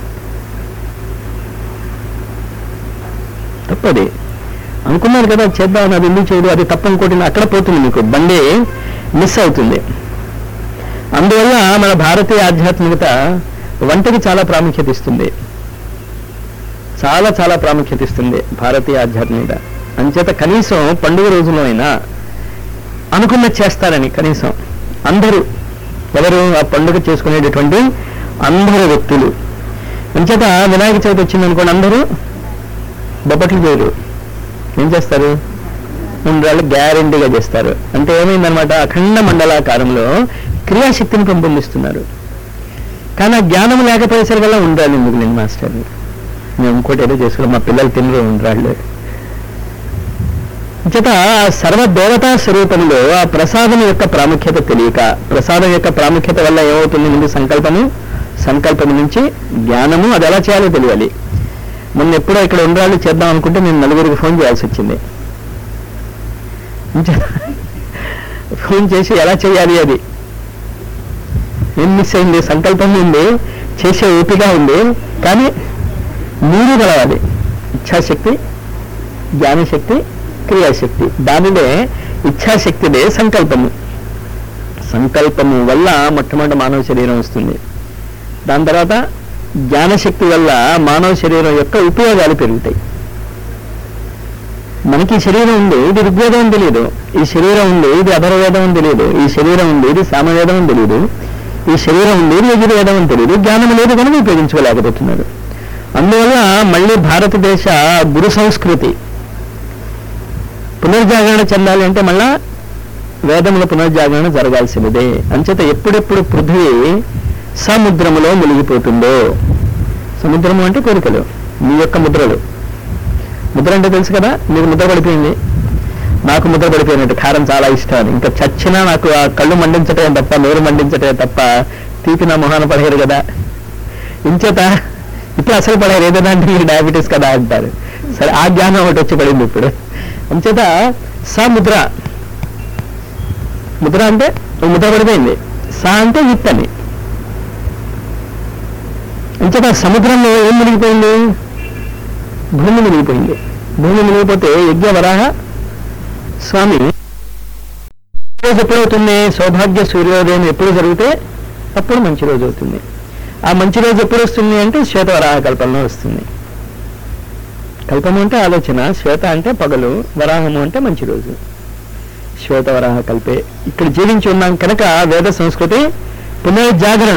తప్పది అనుకున్నారు కదా, చేద్దాం, అది ఎందుకు చేయదు, అది తప్ప ఇంకోటి అక్కడ పోతుంది, మీకు బండి మిస్ అవుతుంది. అందువల్ల మన భారతీయ ఆధ్యాత్మికత వంటకి చాలా ప్రాముఖ్యత ఇస్తుంది, చాలా చాలా ప్రాముఖ్యత ఇస్తుంది భారతీయ ఆధ్యాత్మికత. అంచేత కనీసం పండుగ రోజులో అయినా అనుకున్నది చేస్తారని, కనీసం అందరూ, ఎవరు ఆ పండుగ చేసుకునేటటువంటి అందరు వ్యక్తులు. అంచేత వినాయక చవితి వచ్చింది అనుకోండి, అందరూ బొబ్బట్లు చేయరు, ఏం చేస్తారు? రెండు వాళ్ళు గ్యారెంటీగా చేస్తారు. అంటే ఏమైందనమాట, అఖండ మండలాకారంలో క్రియాశక్తిని పెంపొందిస్తున్నారు. కానీ ఆ జ్ఞానం లేకపోయేసరికల్లా ఉండాలి. ఎందుకు నేను మాస్టర్ మేము ఇంకోటి ఏదో చేసుకున్నాం, మా పిల్లలు తినరు ఉండాళ్ళు. చేత సర్వదేవతా స్వరూపంలో ఆ ప్రసాదం యొక్క ప్రాముఖ్యత తెలియక, ప్రసాదం యొక్క ప్రాముఖ్యత వల్ల ఏమవుతుంది? ముందు సంకల్పము, సంకల్పం నుంచి జ్ఞానము, అది ఎలా చేయాలో తెలియాలి. మొన్న ఎప్పుడో ఇక్కడ ఉండాలి చేద్దాం అనుకుంటే నేను నలుగురికి ఫోన్ చేయాల్సి వచ్చింది. ఫోన్ చేసి ఎలా చేయాలి అది ఏం మిస్ అయింది? సంకల్పం ఉంది, చేసే ఓపిక ఉంది, కానీ మూడు కలవాలి. ఇచ్ఛాశక్తి, జ్ఞానశక్తి, క్రియాశక్తి. దానిదే ఇచ్ఛాశక్తిదే సంకల్పము. సంకల్పము వల్ల మొట్టమొదటి మానవ శరీరం వస్తుంది. దాని తర్వాత జ్ఞానశక్తి వల్ల మానవ శరీరం యొక్క ఉపయోగాలు పెరుగుతాయి. మనకి శరీరం ఉంది, ఇది ఋగ్వేదం అని తెలియదు. ఈ శరీరం ఉంది, ఇది అధర్వేదం అని తెలియదు. ఈ శరీరం ఉంది, ఇది సామవేదం అని తెలియదు. ఈ శరీరం ఉంది, ఇది యజుర్వేదం అని తెలియదు. జ్ఞానం లేదు కనుక ఉపయోగించుకోలేకపోతున్నారు. అందువల్ల మళ్ళీ భారతదేశ గురు సంస్కృతి పునర్జాగరణ చెందాలి అంటే మళ్ళా వేదముల పునర్జాగరణ జరగాల్సినదే. అంచేత ఎప్పుడెప్పుడు పృథ్వీ సముద్రములో మునిగిపోతుందో, సముద్రము అంటే కోరికలు, మీ యొక్క ముద్రలు. ముద్ర అంటే తెలుసు కదా, మీకు ముద్ర పడిపోయింది, నాకు ముద్ర పడిపోయినట్టు కారం చాలా ఇష్టం. ఇంకా చచ్చినా నాకు ఆ కళ్ళు మండించటమే తప్ప, నోరు మండించటమే తప్ప తీపి నా మొహాన పడేరు కదా. ఇంచేత ఇప్పుడు అసలు పడేరు, ఏదైనా అంటే మీకు డయాబెటీస్ కదా అంటారు. సరే, ఆ జ్ఞానం ఒకటి వచ్చి పడింది ఇప్పుడు. అంచేత సముద్ర, ముద్ర అంటే ముద్ర పడిపోయింది, సా అంటే విత్ అని. అంచేత సముద్రంలో ఏం మునిగిపోయింది? భూమి మునిగిపోయింది. భూమి మునిగిపోతే యజ్ఞ వరాహ స్వామి రోజు ఎప్పుడవుతుంది? సౌభాగ్య సూర్యోదయం ఎప్పుడు జరిగితే అప్పుడు మంచి రోజు అవుతుంది. ఆ మంచి రోజు ఎప్పుడు వస్తుంది అంటే శ్వేతవరాహ కల్పంలో వస్తుంది. కల్పము అంటే ఆలోచన, శ్వేత అంటే పగలు, వరాహము అంటే మంచి రోజు. శ్వేతవరాహ కల్పే ఇక్కడ జీవించి ఉన్నాం కనుక వేద సంస్కృతి పునర్జాగరణ,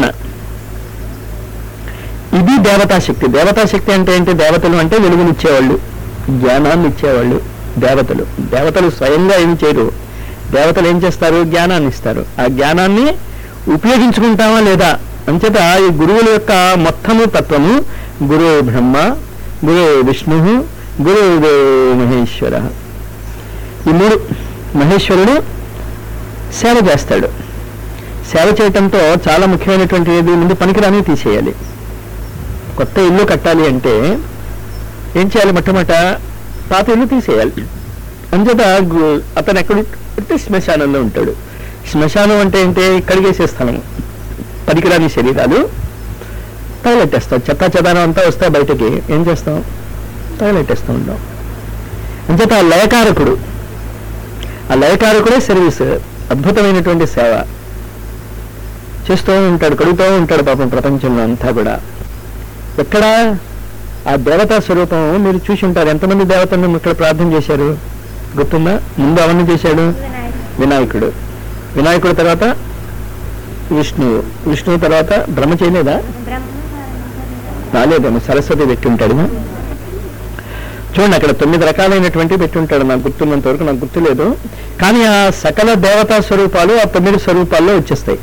ఇది దేవతాశక్తి. దేవతాశక్తి అంటే ఏంటి? దేవతలు అంటే వెలుగునిచ్చేవాళ్ళు, జ్ఞానాన్ని ఇచ్చేవాళ్ళు దేవతలు. దేవతలు స్వయంగా ఏమి చేయరు, దేవతలు ఏం చేస్తారు? జ్ఞానాన్ని ఇస్తారు. ఆ జ్ఞానాన్ని ఉపయోగించుకుంటామా లేదా? అంచేత ఈ గురువుల యొక్క మొత్తము తత్వము గురు బ్రహ్మ, గురు విష్ణు, గురుదేవ మహేశ్వర. ఈ మూడు, మహేశ్వరుడు సేవ చేస్తాడు. సేవ చేయటంతో చాలా ముఖ్యమైనటువంటి ఏది, ముందు పనికిరాని తీసేయాలి. కొత్త ఇల్లు కట్టాలి అంటే ఏం చేయాలి, మొట్టమొదట పాత ఇల్లు తీసేయాలి. అంచేత అతను ఎక్కడుంటే శ్మశానంలో ఉంటాడు. శ్మశానం అంటే ఏంటి, కడిగేసే స్థలం. పనికిరాని శరీరాలు తగలెట్టేస్తాం, చెత్త చెదానం అంతా వస్తాయి బయటకి, ఏం చేస్తాం, తగలెట్టేస్తూ ఉంటాం. అంచేత ఆ లయకారకుడు, ఆ లయకారకుడే సర్వీస్, అద్భుతమైనటువంటి సేవ చేస్తూ ఉంటాడు, కడుగుతూ ఉంటాడు పాపం ప్రపంచంలో అంతా కూడా. ఎక్కడ ఆ దేవతా స్వరూపం మీరు చూసి ఉంటారు. ఎంతమంది దేవతలను ఇక్కడ ప్రార్థన చేశారు గుర్తుందా? ముందు అవన్నీ చేశాడు వినాయకుడు, వినాయకుడు తర్వాత విష్ణువు, విష్ణువు తర్వాత బ్రహ్మ చేయలేదా? రాలేదేమో, సరస్వతి పెట్టి ఉంటాడు. చూడండి అక్కడ తొమ్మిది రకాలైనటువంటి పెట్టి ఉంటాడు, నాకు గుర్తున్నంత వరకు, నాకు గుర్తులేదు. కానీ ఆ సకల దేవతా స్వరూపాలు ఆ తొమ్మిది స్వరూపాల్లో వచ్చేస్తాయి.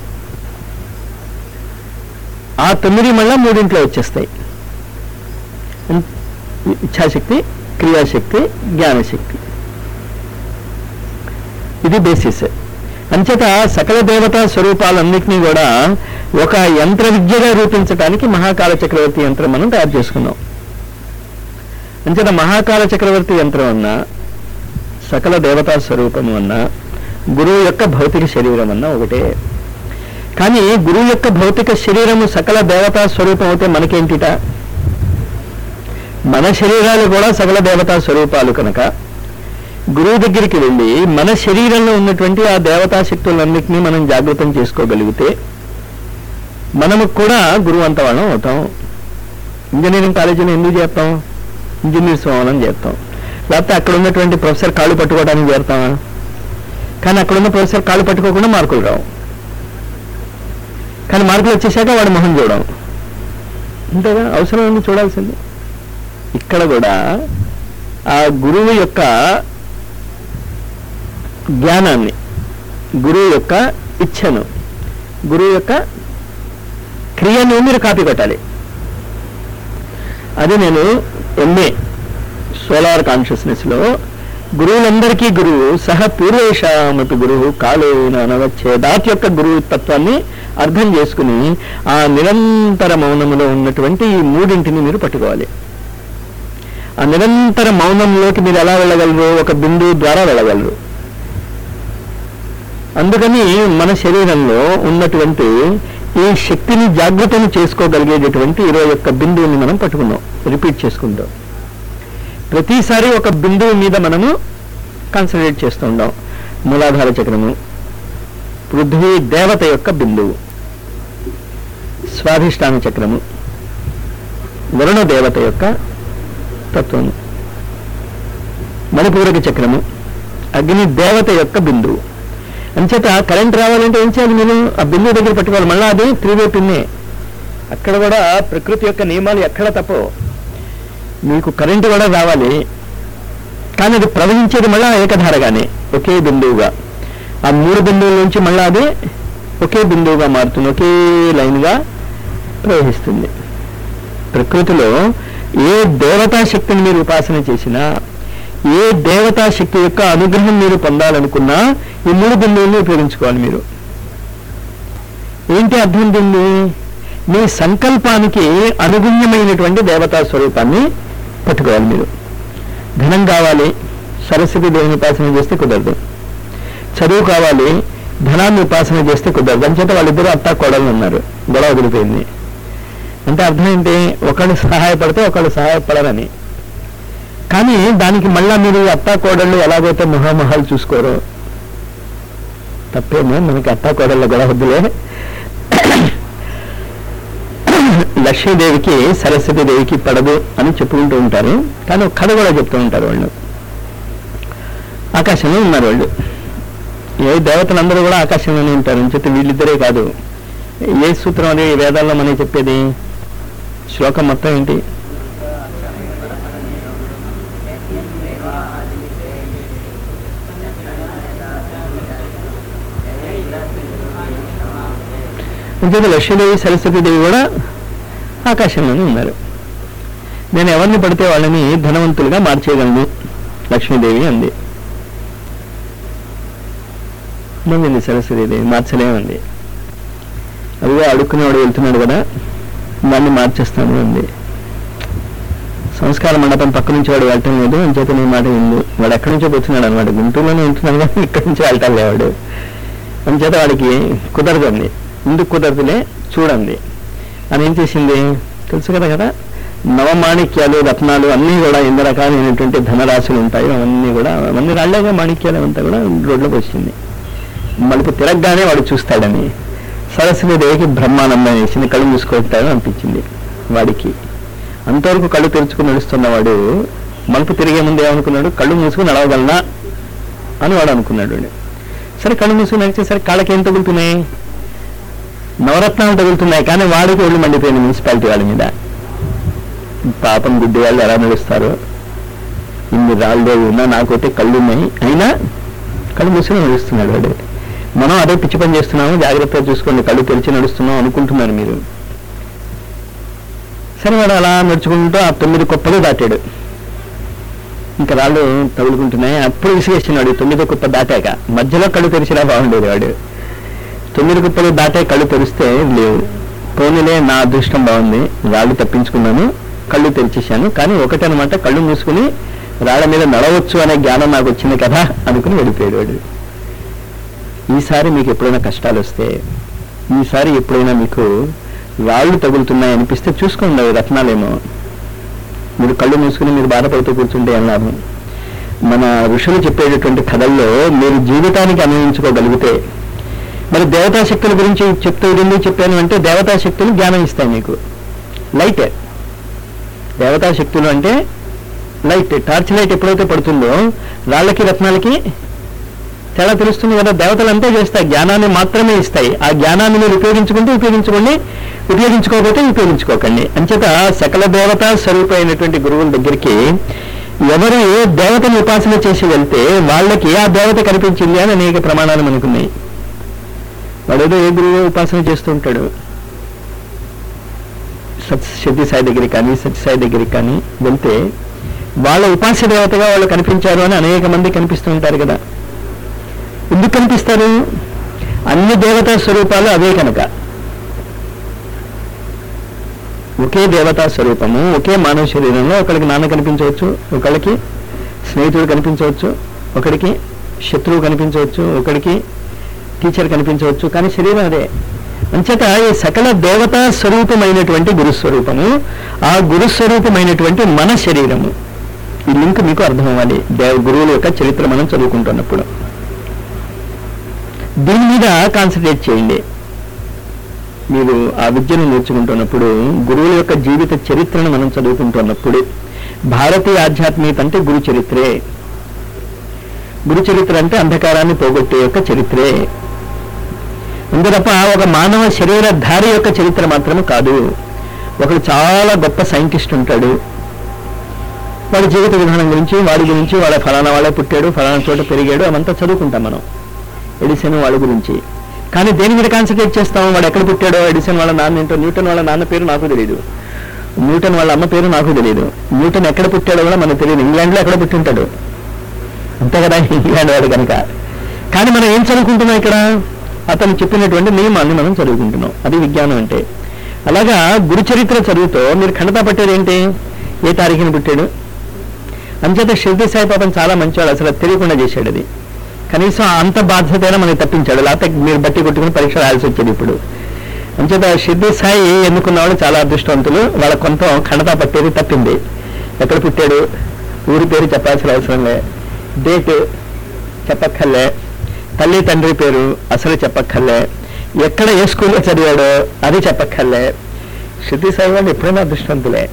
ఆ తొమ్మిది మళ్ళా మూడింట్లో వచ్చేస్తాయి. ఇచ్ఛాశక్తి, క్రియాశక్తి, జ్ఞానశక్తి, ఇది బేసిస్. అంచేత సకల దేవతా స్వరూపాలన్నింటినీ కూడా ఒక యంత్ర విద్యగా రూపించడానికి మహాకాల చక్రవర్తి యంత్రం మనం తయారు చేసుకున్నాం. అంచేత మహాకాల చక్రవర్తి యంత్రం అన్నా, సకల దేవతా స్వరూపము అన్నా, గురువు యొక్క భౌతిక శరీరం అన్నా ఒకటే. కానీ గురువు యొక్క భౌతిక శరీరము సకల దేవతా స్వరూపం అయితే మనకేంటిట, మన శరీరాలు కూడా సకల దేవతా స్వరూపాలు కనుక గురువు దగ్గరికి వెళ్ళి మన శరీరంలో ఉన్నటువంటి ఆ దేవతా శక్తులన్నింటినీ మనం జాగృతం చేసుకోగలిగితే మనము కూడా గురువు అంత వాళ్ళం అవుతాం. ఇంజనీరింగ్ కాలేజీలో ఎందుకు చేస్తాం, ఇంజనీర్స్ అవ్వాలని చేస్తాం. లేకపోతే అక్కడ ఉన్నటువంటి ప్రొఫెసర్ కాళ్ళు పట్టుకోవడానికి చేస్తామా? కానీ అక్కడున్న ప్రొఫెసర్ కాళ్ళు పట్టుకోకుండా మార్కులు రావు. కానీ మార్కులు వచ్చేసాక వాడు మొహం చూడడం, అంతేగా, అవసరం ఉంది చూడాల్సింది. ఇక్కడ కూడా ఆ గురువు యొక్క జ్ఞానాన్ని, గురువు యొక్క ఇచ్ఛను, గురువు యొక్క క్రియను మీరు కాపీ కొట్టాలి. అది నేను ఎంఏ సోలార్ కాన్షియస్నెస్లో గురువులందరికీ గురువు సహ పూర్వేషామపి గురువు కాలేన అనవచ్చేదాత్ యొక్క గురువు తత్వాన్ని అర్థం చేసుకుని ఆ నిరంతర మౌనములో ఉన్నటువంటి ఈ మూడింటిని మీరు పట్టుకోవాలి. ఆ నిరంతర మౌనంలోకి మీరు ఎలా వెళ్ళగలరు, ఒక బిందువు ద్వారా వెళ్ళగలరు. అందుకని మన శరీరంలో ఉన్నటువంటి ఈ శక్తిని జాగృతం చేసుకోగలిగేటటువంటి ఇరవై ఒక్క బిందువుని మనం పట్టుకున్నాం, రిపీట్ చేసుకుంటాం. ప్రతిసారి ఒక బిందువు మీద మనము కాన్సన్ట్రేట్ చేస్తూ ఉంటాం. మూలాధార చక్రము పృథ్వీ దేవత యొక్క బిందువు, స్వాధిష్టాన చక్రము వరుణ దేవత యొక్క తత్వము, మణిపూరక చక్రము అగ్ని దేవత యొక్క బిందువు. అంచేత కరెంట్ రావాలంటే ఏం చేయాలి, మీరు ఆ బిందువు దగ్గర పట్టుకోవాలి. మళ్ళీ అది త్రీవే పిన్నే. అక్కడ కూడా ప్రకృతి యొక్క నియమాలు ఎక్కడ తప్పో. మీకు కరెంటు కూడా రావాలి, కానీ అది ప్రవహించేది మళ్ళా ఏకధారగానే, ఒకే బిందువుగా. ఆ మూడు బిందువుల నుంచి మళ్ళీ అది ఒకే బిందువుగా మారుతుంది, ఒకే లైన్గా ప్రవహిస్తుంది. ప్రకృతిలో ఏ దేవతా శక్తిని మీరు ఉపాసన చేసినా, ఏ దేవతా శక్తి యొక్క అనుగ్రహం మీరు పొందాలనుకున్నా ఈ మూడు బిందువుల్ని ఉపయోగించుకోవాలి. మీరు ఏంటి అర్థం దీన్ని, మీ సంకల్పానికి అనుగుణ్యమైనటువంటి దేవతా స్వరూపాన్ని పట్టుకోవాలి. మీరు ధనం కావాలి, సరస్వతి దేవిని ఉపాసన చేస్తే కుదరదు. చదువు కావాలి, ధనాన్ని ఉపాసన చేస్తే కుదరదు. అంచేత వాళ్ళిద్దరూ అత్తా కోడలు ఉన్నారు, గొడవ వదిలిపోయింది. అంటే అర్థం ఏంటి, ఒకళ్ళు సహాయపడితే ఒకళ్ళు సహాయపడరని. కానీ దానికి మళ్ళా మీరు అత్తా కోడళ్ళు ఎలాగైతే మొహమొహాలు చూసుకోరు, తప్పేమో, మనకి అత్తా కోడళ్ళ గొడవ వద్దులే. లక్ష్మీదేవికి సరస్వతి దేవికి పడదు అని చెప్పుకుంటూ ఉంటారు, కానీ ఒక కథ కూడా చెప్తూ ఉంటారు. వాళ్ళు ఆకాశంలో ఉన్నారు, వాళ్ళు ఏ దేవతలందరూ కూడా ఆకాశంలోనే ఉంటారు. అని చెప్పి వీళ్ళిద్దరే కాదు, ఏ సూత్రం అదే వేదాల్లో మనకి చెప్పేది, శ్లోకం మొత్తం ఏంటి, ఇంకేదో లక్ష్మీదేవి సరస్వతీదేవి కూడా ఆకాశంలోనే ఉన్నారు. నేను ఎవరిని పడితే వాళ్ళని ధనవంతులుగా మార్చేయగలను లక్ష్మీదేవి అంది. మంది సరస్వతి మార్చలేమండి. అదిగా అడుక్కునేవాడు వెళ్తున్నాడు కదా, దాన్ని మార్చేస్తాను అంది. సంస్కార మండపం పక్క నుంచి వాడు వెళ్ళటం లేదు, అంచేత నీ మాట విందు. వాడు ఎక్కడి నుంచో వచ్చినాడు అనమాట, గుంటూరులోనే ఉంటున్నాడు కానీ ఇక్కడి నుంచి వెళ్ళటం లేవాడు. అంచేత వాడికి కుదరదండి. ఎందుకు కుదరదులే చూడండి అని ఏం చేసింది తెలుసు కదా కదా నవమాణిక్యాలు రత్నాలు అన్నీ కూడా ఎన్ని రకాలైనటువంటి ధనరాశులు ఉంటాయి, అవన్నీ కూడా అవన్నీ రాళ్ళగా మాణిక్యాలు అంతా కూడా రోడ్లోకి వచ్చింది. మలుపు తిరగగానే వాడు చూస్తాడని సరస్వతి దేవికి బ్రహ్మానందం వేసింది. కళ్ళు మూసుకుంటాడు అనిపించింది వాడికి. అంతవరకు కళ్ళు తెరుచుకుని నడుస్తున్నవాడు మలుపు తిరిగే ముందు ఏమనుకున్నాడు, కళ్ళు మూసుకుని నడవగలనా అని వాడు అనుకున్నాడు. సరే కళ్ళు మూసుకుని నడిచేసరికి కాళ్ళకి ఏం తగులుతున్నాయి, నవరత్నాలు తగులుతున్నాయి. కానీ వాడికి ఒళ్ళు మండిపోయింది మున్సిపాలిటీ వాళ్ళ మీద. పాపం గుడ్డి వాళ్ళు ఎలా నడుస్తారు, ఇన్ని రాళ్ళు ఉన్నా నాకైతే కళ్ళు ఉన్నాయి, అయినా కళ్ళు మూసుకుని నడుస్తున్నాడు వాడు. మనం అదే పిచ్చి పని చేస్తున్నాము, జాగ్రత్తగా చూసుకోండి, కళ్ళు తెరిచి నడుస్తున్నాం అనుకుంటున్నారు మీరు. సరే వాడు అలా నడుచుకుంటూ ఆ తొమ్మిది కుప్పలు దాటాడు. ఇంకా రాళ్ళు తగులుకుంటున్నాయి. అప్పుడు విసిగేసినాడు. తొమ్మిది కుప్ప దాటాక మధ్యలో కళ్ళు తెరిచినా బాగుండేది వాడు. తొమ్మిది కుప్పలు దాటే కళ్ళు తెరిస్తే లేవు. పోనీలే నా అదృష్టం బాగుంది, రాళ్ళు తప్పించుకున్నాను, కళ్ళు తెరిచేశాను. కానీ ఒకటనమాట, కళ్ళు మూసుకుని రాళ్ళ మీద నడవచ్చు అనే జ్ఞానం నాకు వచ్చింది కదా అనుకుని వెళ్ళిపోయాడు వాడు. ఈసారి మీకు ఎప్పుడైనా కష్టాలు వస్తే, ఈసారి ఎప్పుడైనా మీకు రాళ్ళు తగులుతున్నాయి అనిపిస్తే చూసుకోండి, రత్నాలేమో. మీరు కళ్ళు మూసుకుని మీరు బాధపడుతూ కూర్చుంటే ఏం లాభం? మన ఋషులు చెప్పేటటువంటి కథల్లో మీరు జీవితానికి అన్వయించుకోగలిగితే, మరి దేవతా శక్తుల గురించి చెప్తూ ఎందుకు చెప్పాను అంటే, దేవతా శక్తులు జ్ఞానం ఇస్తాయి మీకు. లైట్ దేవతా శక్తులు అంటే లైట్, టార్చ్ లైట్ ఎప్పుడైతే పడుతుందో రాళ్ళకి రత్నాలకి తేడా తెలుస్తుంది కదా. దేవతలు అంతా చేస్తాయి, జ్ఞానాన్ని మాత్రమే ఇస్తాయి. ఆ జ్ఞానాన్ని మీరు ఉపయోగించుకుంటే ఉపయోగించుకోండి, ఉపయోగించుకోకపోతే ఉపయోగించుకోకండి. అంచేత సకల దేవతా స్వరూపమైనటువంటి గురువుల దగ్గరికి ఎవరు ఏ దేవతను ఉపాసన చేసి వెళ్తే వాళ్ళకి ఆ దేవత కనిపించింది అని అనేక ప్రమాణాలు మనకున్నాయి. వాడేదో ఏ గురువు ఉపాసన చేస్తూ ఉంటాడు, సత్ సిద్ధి సాయి దగ్గరికి కానీ సత్యసాయి దగ్గరికి కానీ వెళ్తే వాళ్ళ ఉపాస్య దేవతగా వాళ్ళు కనిపించారు అని అనేక మంది కనిపిస్తూ ఉంటారు కదా. ఎందుకు కనిపిస్తారు? అన్ని దేవతా స్వరూపాలు అవే కనుక. ఒకే దేవతా స్వరూపము ఒకే మానవ శరీరంలో ఒకరికి నాన్న కనిపించవచ్చు, ఒకరికి స్నేహితుడు కనిపించవచ్చు, ఒకరికి శత్రువు కనిపించవచ్చు, ఒకరికి టీచర్ కనిపించవచ్చు, కానీ శరీరం అదే. అంచేత ఈ సకల దేవతా స్వరూపమైనటువంటి గురుస్వరూపము, ఆ గురుస్వరూపమైనటువంటి మన శరీరము. ఈ లింక్ మీకు అర్థం అవ్వాలి దేవ గురువుల యొక్క చరిత్ర మనం చదువుకుంటున్నప్పుడు. దీని మీద కాన్సన్ట్రేట్ చేయండి. మీరు ఆ విద్యను నేర్చుకుంటున్నప్పుడు, గురువుల యొక్క జీవిత చరిత్రను మనం చదువుకుంటున్నప్పుడు, భారతీయ ఆధ్యాత్మికత అంటే గురు చరిత్రే. గురు చరిత్ర అంటే అంధకారాన్ని పోగొట్టే యొక్క చరిత్రే. అంతే తప్ప ఒక మానవ శరీరధారి యొక్క చరిత్ర మాత్రమే కాదు. ఒకడు చాలా గొప్ప సైంటిస్ట్ ఉంటాడు, వాడి జీవిత విధానం గురించి, వాడి గురించి, వాళ్ళ ఫలానా వాళ్ళే పుట్టాడు, ఫలానా చోట పెరిగాడు, అవంతా చదువుకుంటాం మనం. ఎడిసన్ వాళ్ళ గురించి. కానీ దేని మీద కాన్సన్ట్రేట్ చేస్తాం? వాడు ఎక్కడ పుట్టాడో, ఎడిసన్ వాళ్ళ నాన్న ఏంటో, న్యూటన్ వాళ్ళ నాన్న పేరు నాకు తెలియదు, న్యూటన్ వాళ్ళ అమ్మ పేరు నాకు తెలియదు, న్యూటన్ ఎక్కడ పుట్టాడో కూడా మనకు తెలియదు. ఇంగ్లాండ్లో ఎక్కడ పుట్టి ఉంటాడు, అంతే కదా, ఇంగ్లాండ్ వాడు కనుక. కానీ మనం ఏం చదువుకుంటున్నాం ఇక్కడ? అతను చెప్పినటువంటి నియమాన్ని మనం చదువుకుంటున్నాం. అది విజ్ఞానం అంటే. అలాగా గురు చరిత్ర చదువుతో మీరు ఖండతా పట్టేది ఏంటి? ఏ తారీఖుని పుట్టాడు? అంచేత షిర్డీ సాయి పాపం చాలా మంచివాడు, అసలు తెలియకుండా చేశాడు. అది కనీసం అంత బాధ్యతైనా మనకి తప్పించాడు, లేకపోతే మీరు బట్టి కొట్టుకుని పరీక్ష రాయాల్సి వచ్చేది ఇప్పుడు. అంచేత షిర్డీ సాయి ఎన్నుకున్నవాడు చాలా అదృష్టవంతులు. వాళ్ళ కొంత ఖండతా పట్టేది తప్పింది. ఎక్కడ పుట్టాడు, ఊరి పేరు చెప్పాల్సిన అవసరం లే, డేట్ చెప్పక్కర్లే, తల్లి తండ్రి పేరు అసలు చెప్పక్కర్లే, ఎక్కడ ఏ స్కూల్లో చదివాడో అది చెప్పక్కర్లే. షిర్డీ సాయి వాళ్ళు ఎప్పుడైనా అదృష్టవంతులే.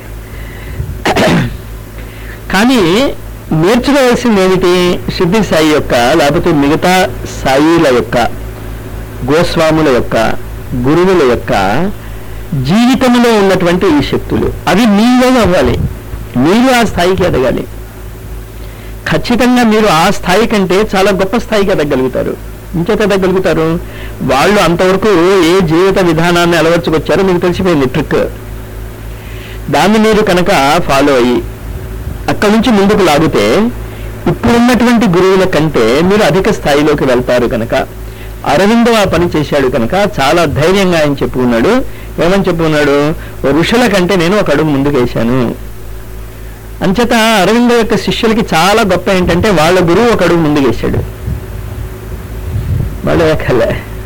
కానీ నేర్చుకోవాల్సింది ఏమిటి? షిర్డీ సాయి యొక్క, లేకపోతే మిగతా సాయిల యొక్క, గోస్వాముల యొక్క, గురువుల యొక్క జీవితంలో ఉన్నటువంటి ఈ శక్తులు అవి మీలో అవ్వాలి. మీరు ఆ స్థాయికి ఎదగాలి. ఖచ్చితంగా మీరు ఆ స్థాయి కంటే చాలా గొప్ప స్థాయికి ఎదగలుగుతారు. ఇంకేత ఎదగలుగుతారు? వాళ్ళు అంతవరకు ఏ జీవిత విధానాన్ని అలవర్చుకొచ్చారో మీకు తెలిసిపోయింది ట్రిక్. దాన్ని మీరు కనుక ఫాలో అయ్యి అక్కడి నుంచి ముందుకు లాగితే ఇప్పుడున్నటువంటి గురువుల కంటే మీరు అధిక స్థాయిలోకి వెళ్తారు కనుక అరవిందో ఆ పని చేశాడు కనుక చాలా ధైర్యంగా ఆయన చెప్పుకున్నాడు. ఏమని చెప్పుకున్నాడు? ఋషుల కంటే నేను ఒక అడుగు ముందుకు వేశాను. అంచేత అరవిందో యొక్క శిష్యులకి చాలా గొప్ప ఏంటంటే వాళ్ళ గురువు ఒక అడుగు ముందుకు వేశాడు. వాళ్ళు ఎక్కలే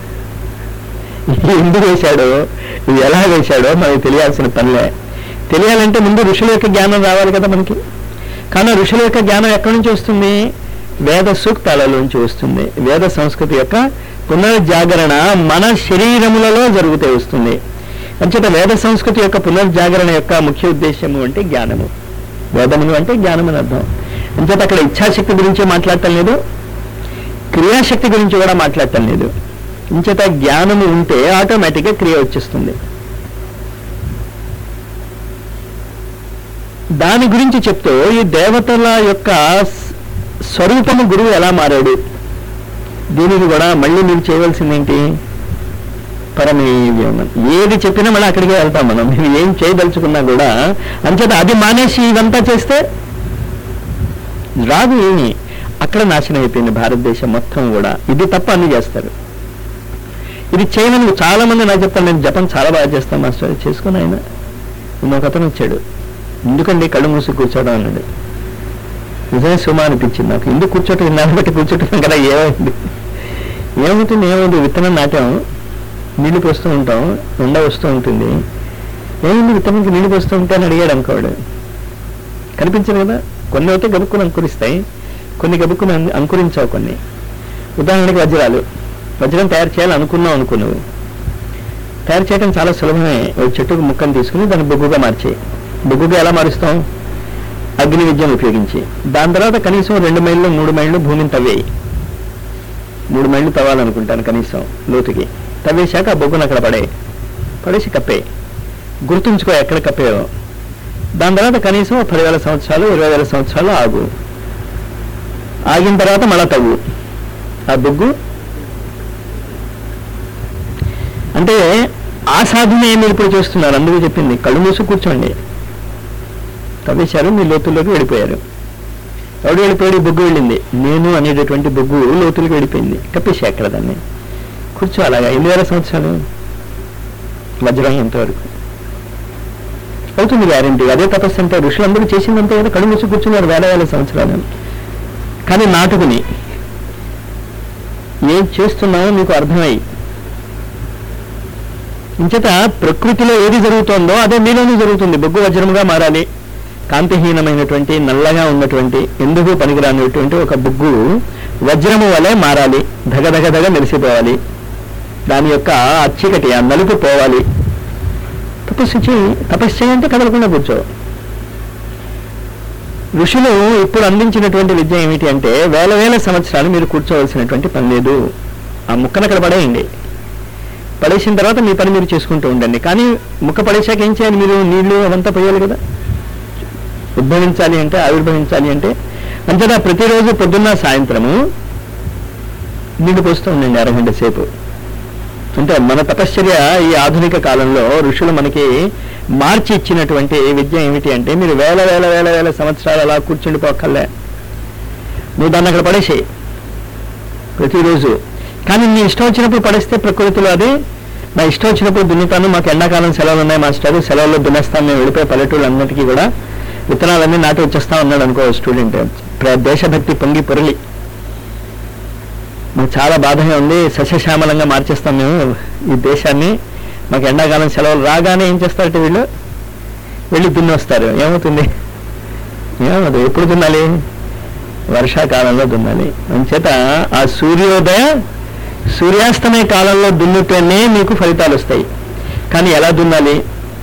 ఎందుకు వేశాడో, ఇది ఎలా వేశాడో మనకి తెలియాల్సిన పనిలే. తెలియాలంటే ముందు ఋషుల యొక్క జ్ఞానం రావాలి కదా మనకి. కానీ ఋషుల యొక్క జ్ఞానం ఎక్కడి నుంచి వస్తుంది? వేద సూక్తాలలోంచి వస్తుంది. వేద సంస్కృతి యొక్క పునర్జాగరణ మన శరీరములలో జరుగుతూ వస్తుంది. అంచేత వేద సంస్కృతి యొక్క పునర్జాగరణ యొక్క ముఖ్య ఉద్దేశము అంటే జ్ఞానము. వేదమును అంటే జ్ఞానం అని అర్థం. అంచేత అక్కడ ఇచ్ఛాశక్తి గురించి మాట్లాడటం లేదు, క్రియాశక్తి గురించి కూడా మాట్లాడటం లేదు. అంచేత జ్ఞానము ఉంటే ఆటోమేటిక్గా క్రియ వచ్చేస్తుంది. దాని గురించి చెప్తూ ఈ దేవతల యొక్క స్వరూపము గురువు ఎలా మారాడు, దీనికి కూడా మళ్ళీ మీరు చేయవలసింది ఏంటి? పరమేవ్యోమం. ఏది చెప్పినా మళ్ళీ అక్కడికే వెళ్తాం మనం. మీరు ఏం చేయదలుచుకున్నా కూడా. అంచేత అది మానేసి ఇదంతా చేస్తే రాదు ఏమి. అక్కడ నాశనం అయిపోయింది భారతదేశం మొత్తం కూడా. ఇది తప్ప అన్ని చేస్తారు. ఇది చేయమని చాలా మంది నాకు చెప్తాను, నేను జపం చాలా బాగా చేస్తాను మాస్టర్. చేసుకుని ఆయన ఇంకొక అతను వచ్చాడు, ఎందుకండి కళ్ళు మూసి కూర్చోవడం అన్నాడు. నిజమే సుమా అనిపించింది నాకు. ఎందుకు కూర్చోటం, నాన్న బట్టి కూర్చోటం కదా. ఏమైంది ఏమవుతుంది ఏమైంది విత్తనం నాటాం, నీళ్లు పోస్తూ ఉంటాం, ఎండ వస్తూ ఉంటుంది. ఏమైంది విత్తనానికి నీళ్లు పోస్తూ ఉంటే అని అడిగాడు అనుకోడు. కనిపించదు కదా. కొన్ని అయితే గబుక్కుని అంకురిస్తాయి, కొన్ని గబుక్కుని అంకురించావు. కొన్ని ఉదాహరణకి వజ్రాలు, వజ్రం తయారు చేయాలి అనుకున్నావు అనుకున్నావు తయారు చేయడం చాలా సులభమే. ఒక చెట్టుకు ముక్కను తీసుకుని దాన్ని బొగ్గుగా మార్చేయి. బొగ్గుగా ఎలా మారుస్తాం? అగ్ని విద్యను ఉపయోగించి. దాని తర్వాత కనీసం రెండు మైళ్ళు మూడు మైళ్ళు భూమిని తవ్వేయి. మూడు మైళ్ళు తవ్వాలనుకుంటాను కనీసం లోతుకి. తవ్వేశాక ఆ బొగ్గును అక్కడ పడే పడేసి కప్పే. గుర్తుంచుకో ఎక్కడ కప్పేయో. దాని తర్వాత కనీసం పదివేల సంవత్సరాలు ఇరవై వేల సంవత్సరాలు ఆగు. ఆగిన తర్వాత మళ్ళా తవ్వు. ఆ బొగ్గు అంటే ఆ సాధన మీరు ఇప్పుడు చేస్తున్నారు. అందుకు చెప్పింది కళ్ళు మూసి కూర్చోండి. తవ్వేశారు, మీ లోతుల్లోకి వెళ్ళిపోయారు. ఎవడు వెళ్ళిపోయాడు? బొగ్గు వెళ్ళింది. నేను అనేటటువంటి బొగ్గు లోతులకి వెళ్ళిపోయింది. కప్పేసా అక్కడ దాన్ని. కూర్చో అలాగా. ఎన్ని వేల సంవత్సరాలు? వజ్రం ఎంతవరకు అవుతుంది గ్యారంటీ. అదే తపస్సు అంటే ఋషులందరూ చేసిందంతే కదా. కళ్ళు మూసి కూర్చున్నారు వేల వేల సంవత్సరాలు. కానీ నాటుకుని ఏం చేస్తున్నామో మీకు అర్థమై, ఇంచేత ప్రకృతిలో ఏది జరుగుతోందో అదే మీలోనూ జరుగుతుంది. బొగ్గు వజ్రముగా మారాలి. కాంతిహీనమైనటువంటి నల్లగా ఉన్నటువంటి ఎందుకు పనికిరానటువంటి ఒక బొగ్గు వజ్రము వలె మారాలి. ధగధగధగ మెరిసిపోవాలి. దాని యొక్క అచ్చికటి ఆ నలుపు పోవాలి. తపస్సు చేయి. తపస్సు చేయంటే కదలకుండా కూర్చో. ఋషులు ఇప్పుడు అందించినటువంటి విద్య ఏమిటి అంటే వేల వేల సంవత్సరాలు మీరు కూర్చోవలసినటువంటి పని లేదు. ఆ ముక్కను అక్కడ పడేయండి. పడేసిన తర్వాత మీ పని మీరు చేసుకుంటూ ఉండండి. కానీ ముక్క పడేశాక ఏం చేయాలి? మీరు నీళ్లు అవంతా పోయాలి కదా. ఉద్భవించాలి అంటే, ఆవిర్భవించాలి అంటే. అంతేనా ప్రతిరోజు పొద్దున్న సాయంత్రము నీళ్లు పోస్తూ ఉండండి అరగంట సేపు. అంటే మన తపశ్చర్య ఈ ఆధునిక కాలంలో ఋషులు మనకి మార్చి ఇచ్చినటువంటి విద్య ఏమిటి అంటే మీరు వేల వేల వేల వేల సంవత్సరాలు అలా కూర్చుండిపోకల్లే. నువ్వు దాన్ని అక్కడ పడేసేయి ప్రతిరోజు. కానీ నీ ఇష్టం వచ్చినప్పుడు పడేస్తే ప్రకృతిలో అది నా ఇష్టం వచ్చినప్పుడు దున్నుతాను. మాకు ఎండాకాలం సెలవులు ఉన్నాయి మాస్టర్, సెలవుల్లో దున్నేస్తాను. మేము వెళ్ళిపోయే పల్లెటూళ్ళందరికీ కూడా విత్తనాలన్నీ నాటి వచ్చేస్తా ఉన్నాడు అనుకో స్టూడెంట్. దేశభక్తి పొంగి పొరలి మాకు చాలా బాధగా ఉంది, సస్యశ్యామలంగా మార్చేస్తాం మేము ఈ దేశాన్ని. మాకు ఎండాకాలం సెలవులు రాగానే ఏం చేస్తారంటే వీళ్ళు వెళ్ళి దున్ని వస్తారు. ఏమవుతుంది? ఏమవుతుంది? ఎప్పుడు దున్నాలి? వర్షాకాలంలో దున్నాలి. అంచేత ఆ సూర్యోదయ సూర్యాస్తమయ కాలంలో దున్నుతేనే మీకు ఫలితాలు వస్తాయి. కానీ ఎలా దున్నాలి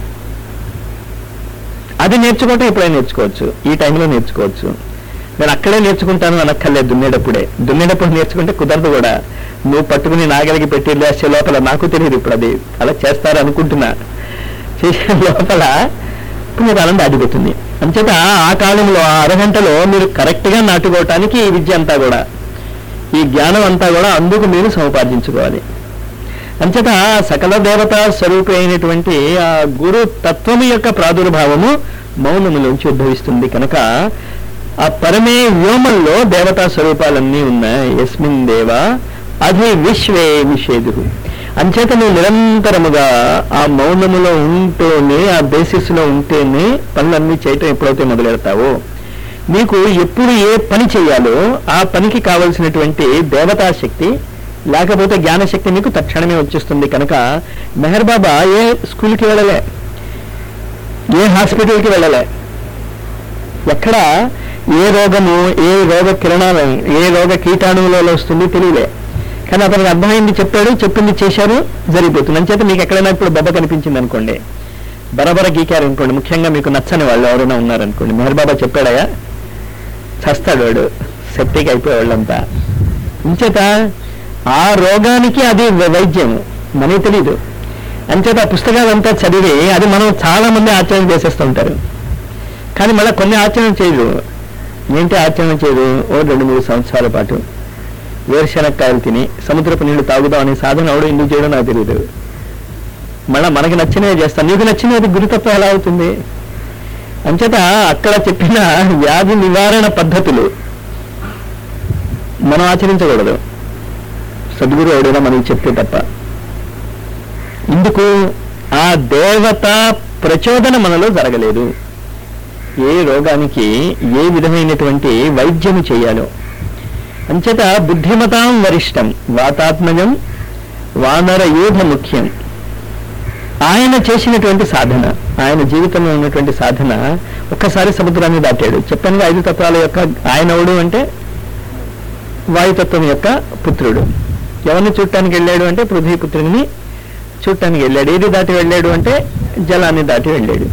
అది నేర్చుకోవటం ఎప్పుడైనా నేర్చుకోవచ్చు. ఈ టైంలో నేర్చుకోవచ్చు. నేను అక్కడే నేర్చుకుంటాను అనక్కర్లేదు. దున్నేటప్పుడే దున్నేటప్పుడు నేర్చుకుంటే కుదరదు కూడా. నువ్వు పట్టుకుని నాగలికి పెట్టి లేసే లోపల నాకు తెలియదు ఇప్పుడు అది అలా చేస్తారు అనుకుంటున్నా. చేసే లోపల పుణ్యకాలం దాటిపోతుంది. అంచేత ఆ కాలంలో ఆ అరగంటలో మీరు కరెక్ట్గా నాటుకోవటానికి ఈ విద్య అంతా కూడా, ఈ జ్ఞానం అంతా కూడా అందుకు మీరు సముపార్జించుకోవాలి. అంచేత సకల దేవతా స్వరూపి అయినటువంటి ఆ గురు తత్వము యొక్క ప్రాదుర్భావము మౌనములోంచి ఉద్భవిస్తుంది కనుక ఆ పరమే వ్యోమంలో దేవతా స్వరూపాలన్నీ ఉన్నాయి. యస్మిన్ దేవ అది విశ్వే నిషేధు. అంచేత నువ్వు నిరంతరముగా ఆ మౌనములో ఉంటూనే, ఆ బేసిస్లో ఉంటేనే పనులన్నీ చేయటం ఎప్పుడైతే మొదలెడతావో, నీకు ఎప్పుడు ఏ పని చేయాలో ఆ పనికి కావలసినటువంటి దేవతా శక్తి లేకపోతే జ్ఞానశక్తి నీకు తక్షణమే వచ్చేస్తుంది. కనుక మెహర్ బాబా ఏ స్కూల్కి వెళ్ళలే, ఏ హాస్పిటల్కి వెళ్ళలే, ఎక్కడ ఏ రోగము, ఏ రోగ కిరణాలు, ఏ రోగ కీటాణువులలో వస్తుంది తెలియలే. కానీ అతనికి అర్థమైంది, చెప్పాడు, చెప్పింది చేశారు, జరిగిపోతుంది. అంచేత మీకు ఎక్కడైనా ఇప్పుడు బొబ్బ కనిపించింది అనుకోండి, బరబర గీకారు అనుకోండి, ముఖ్యంగా మీకు నచ్చని వాళ్ళు ఎవరైనా ఉన్నారనుకోండి, మెహర్ బాబా చెప్పాడయా, చస్తాడు వాడు, సెప్టిక్ అయిపోయే వాళ్ళంతా. అంచేత ఆ రోగానికి అది వైద్యం, మనకి తెలీదు. అంచేత ఆ పుస్తకాలంతా చదివి అది మనం చాలా మంది ఆచరణ చేసేస్తూ ఉంటారు. కానీ మళ్ళీ కొన్ని ఆచరణ చేయదు. ఏంటి ఆచరణ చేయదు? ఓ రెండు మూడు సంవత్సరాల పాటు వేరుశనక్కాయలు తిని సముద్రపు నీళ్లు తాగుదాం అనే సాధన ఎవడు ఎందుకు చేయడం నాకు తెలియదు. మళ్ళీ మనకి నచ్చినవి చేస్తాను, నీకు నచ్చినది గురుతత్వం ఎలా అవుతుంది? అంచేత అక్కడ చెప్పిన వ్యాధి నివారణ పద్ధతులు మనం ఆచరించకూడదు, సద్గురు ఎవడైనా మనకి చెప్తే తప్ప. ఇందుకు ఆ దేవత ప్రచోదన మనలో జరగలేదు. ఏ రోగానికి ఏ విధమైనటువంటి వైద్యము చేయాలో. అంచేత బుద్ధిమతాం వరిష్టం వాతాత్మజం వానర యూధ ముఖ్యం. ఆయన చేసినటువంటి సాధన, ఆయన జీవితంలో ఉన్నటువంటి సాధన, ఒక్కసారి సముద్రాన్ని దాటాడు. చెప్పాను ఐదు తత్వాల యొక్క ఆయన ఎవడు అంటే వాయుతత్వం యొక్క పుత్రుడు. ఎవరిని చూడటానికి వెళ్ళాడు అంటే పృథ్వీపుత్రుని చూడటానికి వెళ్ళాడు. ఏది దాటి వెళ్ళాడు అంటే జలాన్ని దాటి వెళ్ళాడు.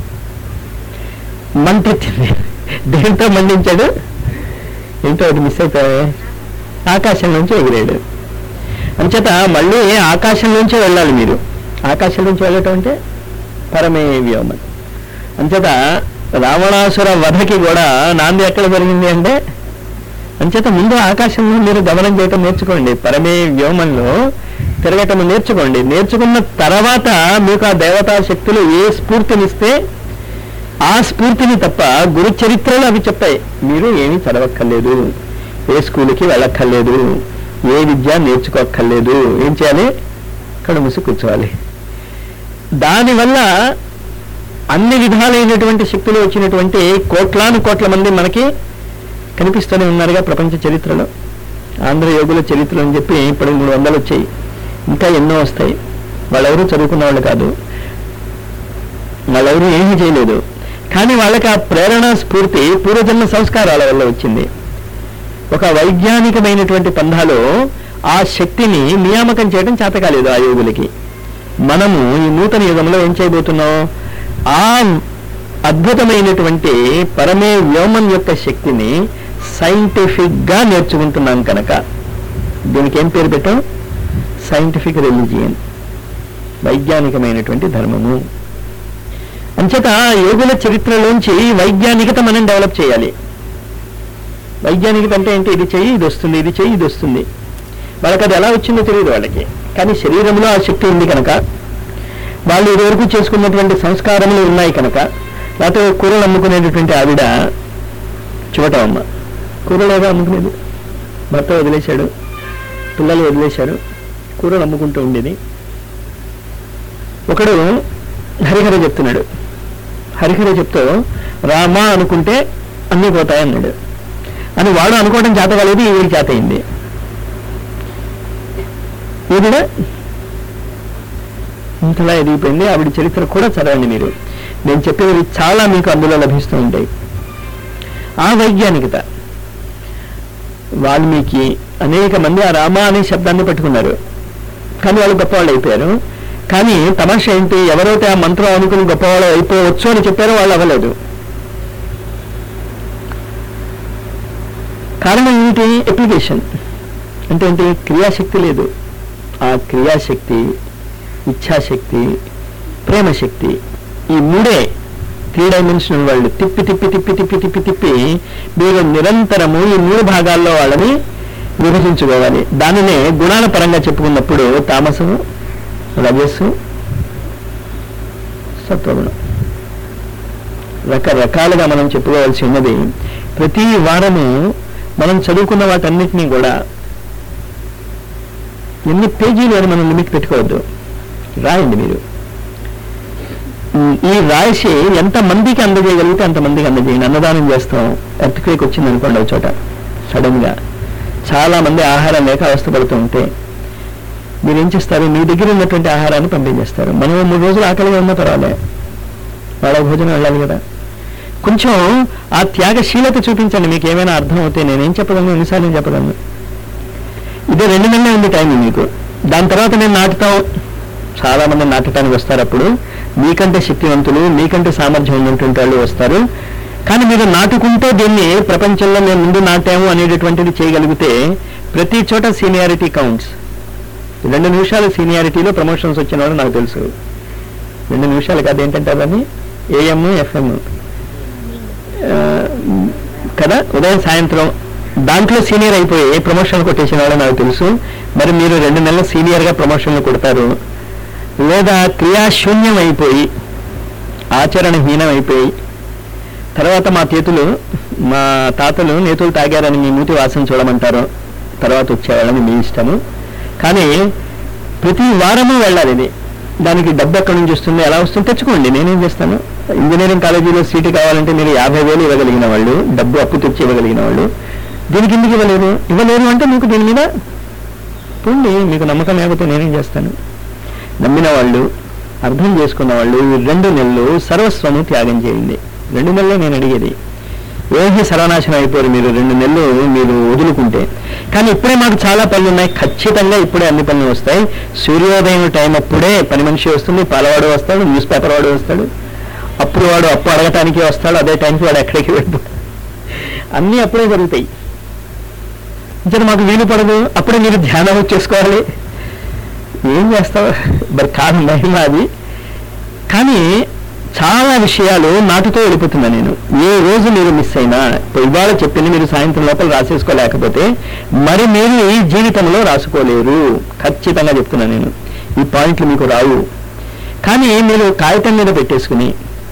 మంటెత్తింది, దేంతో మండించాడు? ఏంటో అది మిస్ అయిపోయా, ఆకాశం నుంచి ఎగిరాడు. అంచేత మళ్ళీ ఆకాశం నుంచే వెళ్ళాలి మీరు. ఆకాశం నుంచి వెళ్ళటం అంటే పరమే వ్యోమం. అంచేత రావణాసుర వధకి కూడా నాంది ఎక్కడ జరిగింది అంటే, అంచేత ముందు ఆకాశంలో మీరు గమనం చేయటం నేర్చుకోండి, పరమే వ్యోమంలో తిరగటం నేర్చుకోండి. నేర్చుకున్న తర్వాత మీకు ఆ దేవతా శక్తులు ఏ స్ఫూర్తినిస్తే ఆ స్ఫూర్తిని తప్ప గురు చరిత్రలు అవి చెప్పాయి. మీరు ఏమీ చదవక్కర్లేదు, ఏ స్కూల్కి వెళ్ళక్కర్లేదు, ఏ విద్య నేర్చుకోక్కర్లేదు. ఏం చేయాలి? కళ్ళు మూసి కూర్చోవాలి. దానివల్ల అన్ని విధాలైనటువంటి శక్తులు వచ్చినటువంటి కోట్లాను కోట్ల మంది మనకి కనిపిస్తూనే ఉన్నారుగా ప్రపంచ చరిత్రలో. ఆంధ్ర యోగుల చరిత్రలు అని చెప్పి ఇప్పుడు మూడు వందలు వచ్చాయి, ఇంకా ఎన్నో వస్తాయి. వాళ్ళెవరూ చదువుకున్న వాళ్ళు కాదు, వాళ్ళెవరూ ఏమీ చేయలేదు. కానీ వాళ్ళకి ఆ ప్రేరణ స్ఫూర్తి పూర్వజన్మ సంస్కారాల వల్ల వచ్చింది. ఒక వైజ్ఞానికమైనటువంటి పంధాలో ఆ శక్తిని నియామకం చేయడం చేత కాలేదు ఆ యోగులకి. మనము ఈ నూతన యుగంలో ఏం చేయబోతున్నాం? ఆ అద్భుతమైనటువంటి పరమే వ్యోమం యొక్క శక్తిని సైంటిఫిక్ గా నేర్చుకుంటున్నాం. కనుక దీనికి ఏం పేరు పెట్టాం? సైంటిఫిక్ రిలీజియన్, వైజ్ఞానికమైనటువంటి ధర్మము. అంచేత యోగుల చరిత్రలోంచి వైజ్ఞానికత మనం డెవలప్ చేయాలి. వైజ్ఞానికత అంటే ఏంటి? ఇది చెయ్యి ఇది వస్తుంది, ఇది చెయ్యి ఇది వస్తుంది. వాళ్ళకి అది ఎలా వచ్చిందో తెలియదు వాళ్ళకి. కానీ శరీరంలో ఆ శక్తి ఉంది కనుక, వాళ్ళు ఇదివరకు చేసుకున్నటువంటి సంస్కారములు ఉన్నాయి కనుక. లేకపోతే కూరలు అమ్ముకునేటటువంటి ఆవిడ చూడటమ్మ, కూరలు ఏదో అమ్ముకునేది, భర్త వదిలేశాడు, పిల్లలు వదిలేశారు, కూరలు అమ్ముకుంటూ ఉండేది. ఒకడు హరిహర చెప్తున్నాడు. హరిహర చెప్తూ రామా అనుకుంటే అన్నీ పోతాయన్నాడు అని వాడు అనుకోవడం చేత కాలేదు, ఈవిడికి చేత అయింది. ఈవిడ ఇంతలా ఎదిగిపోయింది. ఆవిడ చరిత్ర కూడా చదవండి మీరు. నేను చెప్పేవి చాలా మీకు అందులో లభిస్తూ ఉంటాయి. ఆ వైజ్ఞానికత, వాల్మీకి అనేక మంది ఆ రామ అనే శబ్దాన్ని పట్టుకున్నారు, కానీ వాళ్ళు గొప్పవాళ్ళు అయిపోయారు. కానీ తమాషా ఏంటి? ఎవరైతే ఆ మంత్రం అనుకుని గొప్పవాళ్ళు అయిపోవచ్చు అని చెప్పారో వాళ్ళు అవ్వలేదు. కారణం ఏంటి? అప్లికేషన్ అంటే ఏంటి? క్రియాశక్తి లేదు. ఆ క్రియాశక్తి, ఇచ్ఛాశక్తి, ప్రేమశక్తి, ఈ మూడే త్రీ డైమెన్షనల్ వరల్డ్ తిప్పి తిప్పి తిప్పి తిప్పి తిప్పి తిప్పి మీరు నిరంతరము ఈ మూడు భాగాల్లో వాళ్ళని విభజించుకోవాలి. దానినే గుణాల పరంగా చెప్పుకున్నప్పుడు తామసము, రజస్సు, సత్వగుణం రకరకాలుగా మనం చెప్పుకోవాల్సి ఉన్నది. ప్రతి వారము మనం చదువుకున్న వాటన్నిటినీ కూడా ఎన్ని పేజీలు అని మనం లిమిట్ పెట్టుకోవద్దు, రాయండి మీరు. ఈ రాసి ఎంతమందికి అందజేయగలిగితే అంతమందికి అందజేయండి. అన్నదానం చేస్తాం, ఎర్త్క్వేక్ వచ్చింది అనుకోండి ఒక చోట సడన్గా, చాలా మంది ఆహారం లేక అవస్థపడుతూ ఉంటే మీరు ఏం చేస్తారు, మీ దగ్గర ఉన్నటువంటి ఆహారాన్ని పంపించేస్తారు. మనం మూడు రోజులు ఆకలిగా ఉన్నా పర్వాలే, వాళ్ళ భోజనం వెళ్ళాలి కదా. కొంచెం ఆ త్యాగశీలత చూపించండి. మీకు ఏమైనా అర్థం అవుతే నేనేం చెప్పగలను, ఎన్నిసార్లు నేను చెప్పగలను. ఇదే రెండు నెలలే ఉంది టైం మీకు. దాని తర్వాత నేను నాటుతాం, చాలా మంది నాటడానికి వస్తారు. అప్పుడు మీకంటే శక్తివంతులు, మీకంటే సామర్థ్యం ఉన్నటువంటి వాళ్ళు వస్తారు. కానీ మీరు నాటుకుంటే దీన్ని ప్రపంచంలో మేము ముందు నాటాము అనేటటువంటిది చేయగలిగితే ప్రతి చోట సీనియారిటీ కౌంట్స్. రెండు నిమిషాల సీనియారిటీలో ప్రమోషన్స్ వచ్చిన వాళ్ళు నాకు తెలుసు. రెండు నిమిషాలు కాదు, ఏంటంటే అవన్నీ ఏఎం ఎఫ్ఎం కదా, ఉదయం సాయంత్రం, దాంట్లో సీనియర్ అయిపోయి ప్రమోషన్లు కొట్టేసిన వాళ్ళు నాకు తెలుసు. మరి మీరు రెండు నెలలు సీనియర్గా ప్రమోషన్లు కొడతారు, లేదా క్రియాశూన్యం అయిపోయి ఆచరణహీనం అయిపోయి తర్వాత మా చేతులు మా తాతలు నేతులు తాగారని మీ మూతి వాసన చూడమంటారు, తర్వాత వచ్చేవాళ్ళని మీ ఇష్టము. కానీ ప్రతి వారము వెళ్ళాలి. ఇది దానికి డబ్బు ఎక్కడి నుంచి వస్తుంది, ఎలా వస్తుంది తెచ్చుకోండి, నేనేం చేస్తాను. ఇంజనీరింగ్ కాలేజీలో సీటు కావాలంటే మీరు యాభై వేలు ఇవ్వగలిగిన వాళ్ళు, డబ్బు అప్పు తెచ్చి ఇవ్వగలిగిన వాళ్ళు దీనికి ఎందుకు ఇవ్వలేరు ఇవ్వలేరు అంటే మీకు దీని మీద పోండి. మీకు నమ్మకం లేకపోతే నేనేం చేస్తాను. నమ్మిన వాళ్ళు, అర్థం చేసుకున్న వాళ్ళు ఈ రెండు నెలలు సర్వస్వము త్యాగం చేయండి. రెండు నెలలు నేను అడిగేది, ఏమీ సర్వనాశనం అయిపోరు మీరు రెండు నెలలు మీరు వదులుకుంటే. కానీ ఇప్పుడే మాకు చాలా పనులు ఉన్నాయి, ఖచ్చితంగా ఇప్పుడే అన్ని పనులు వస్తాయి. సూర్యోదయం టైం అప్పుడే పని మనిషి వస్తుంది, పాలవాడు వస్తాడు, న్యూస్ పేపర్ వాడు వస్తాడు, అప్పుడు వాడు అప్పు అడగటానికి వస్తాడు, అదే టైంకి వాడు ఎక్కడికి వెళ్ళిపోతాడు. అన్నీ అప్పుడే జరుగుతాయి. ఇంకా మాకు వీలు పడదు, అప్పుడే మీరు ధ్యానం చేసుకోవాలి. ఏం చేస్తావు మరి, కాదు మహిమ అది. కానీ చాలా విషయాలు నాటుతో వెళ్ళిపోతున్నా నేను. ఏ రోజు మీరు మిస్ అయినా, ఇవాళ చెప్పింది మీరు సాయంత్రం లోపల రాసేసుకోలేకపోతే మరి మీరు ఈ జీవితంలో రాసుకోలేరు. ఖచ్చితంగా చెప్తున్నా నేను, ఈ పాయింట్లు మీకు రావు. కానీ మీరు కాగితం మీద పెట్టేసుకుని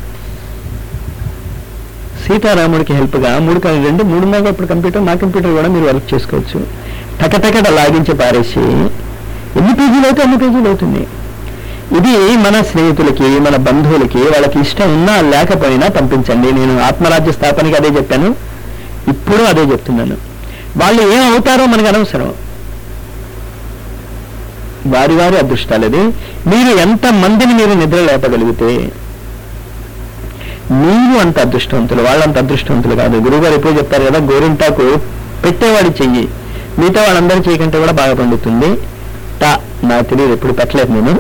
సీతారాముడికి హెల్ప్గా మూడు రెండు మూడున్నర ఇప్పుడు కంప్యూటర్, నా కంప్యూటర్ కూడా మీరు వర్క్ చేసుకోవచ్చు. టకటకట లాగించి పారేసి ఎన్ని పేజీలు అవుతాయి అన్ని పేజీలు అవుతుంది. ఇది మన స్నేహితులకి, మన బంధువులకి, వాళ్ళకి ఇష్టం ఉన్నా లేకపోయినా పంపించండి. నేను ఆత్మరాజ్య స్థాపనకి అదే చెప్పాను, ఇప్పుడు అదే చెప్తున్నాను. వాళ్ళు ఏం అవుతారో మనకు అనవసరం, వారి వారి అదృష్టాలది. మీరు ఎంత మందిని మీరు నిద్ర లేపగలిగితే మీరు అంత అదృష్టవంతులు, వాళ్ళంత అదృష్టవంతులు కాదు. గురువుగారు ఎప్పుడు చెప్తారు కదా, గోరింటాకు పెట్టేవాడి చెయ్యి మిగతా వాళ్ళందరి చేయకంటే కూడా బాగా పండుతుంది. టా నాకు తెలియదు, ఎప్పుడు పెట్టలేదు నేను,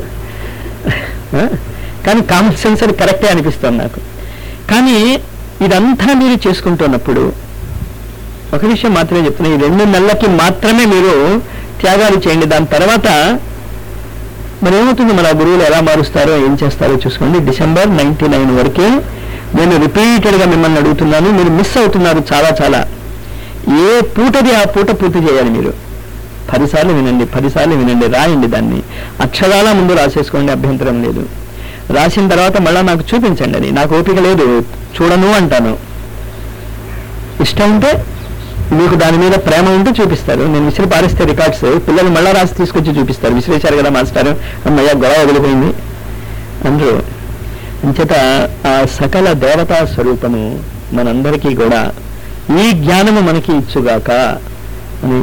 కానీ కామన్ సెన్స్ అది కరెక్టే అనిపిస్తుంది నాకు. కానీ ఇదంతా మీరు చేసుకుంటున్నప్పుడు ఒక విషయం మాత్రమే చెప్తున్నా, ఈ రెండు నెలలకి మాత్రమే మీరు త్యాగాలు చేయండి. దాని తర్వాత మరి ఏమవుతుంది, మన గురువులు ఎలా మారుస్తారో ఏం చేస్తారో చూసుకోండి. డిసెంబర్ నైన్టీ నైన్ వరకే నేను రిపీటెడ్గా మిమ్మల్ని అడుగుతున్నాను. మీరు మిస్ అవుతున్నారు చాలా చాలా. ఏ పూటది ఆ పూట పూర్తి చేయాలి. మీరు పదిసార్లు వినండి, పదిసార్లు వినండి, రాయండి, దాన్ని అక్షరాల ముందు రాసేసుకోండి, అభ్యంతరం లేదు. రాసిన తర్వాత మళ్ళీ నాకు చూపించండి. అది నాకు ఓపిక లేదు, చూడను అంటాను. ఇష్టం ఉంటే, మీకు దాని మీద ప్రేమ ఉంటే చూపిస్తారు. నేను విసిరి పారేస్తే రికార్డ్స్ పిల్లలు మళ్ళీ రాసి తీసుకొచ్చి చూపిస్తారు, విసిరేశారు కదా మాస్టారు, అమ్మయ్య గొడవ వదిలిపోయింది అందరూ. అంచేత ఆ సకల దేవతా స్వరూపము మనందరికీ కూడా ఈ జ్ఞానము మనకి ఇచ్చుగాక అని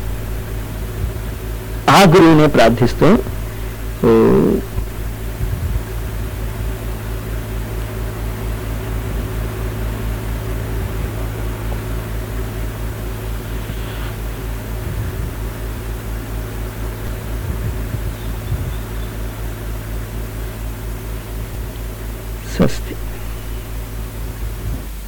ఆ గురువునే ప్రార్థిస్తూ స్వస్తి.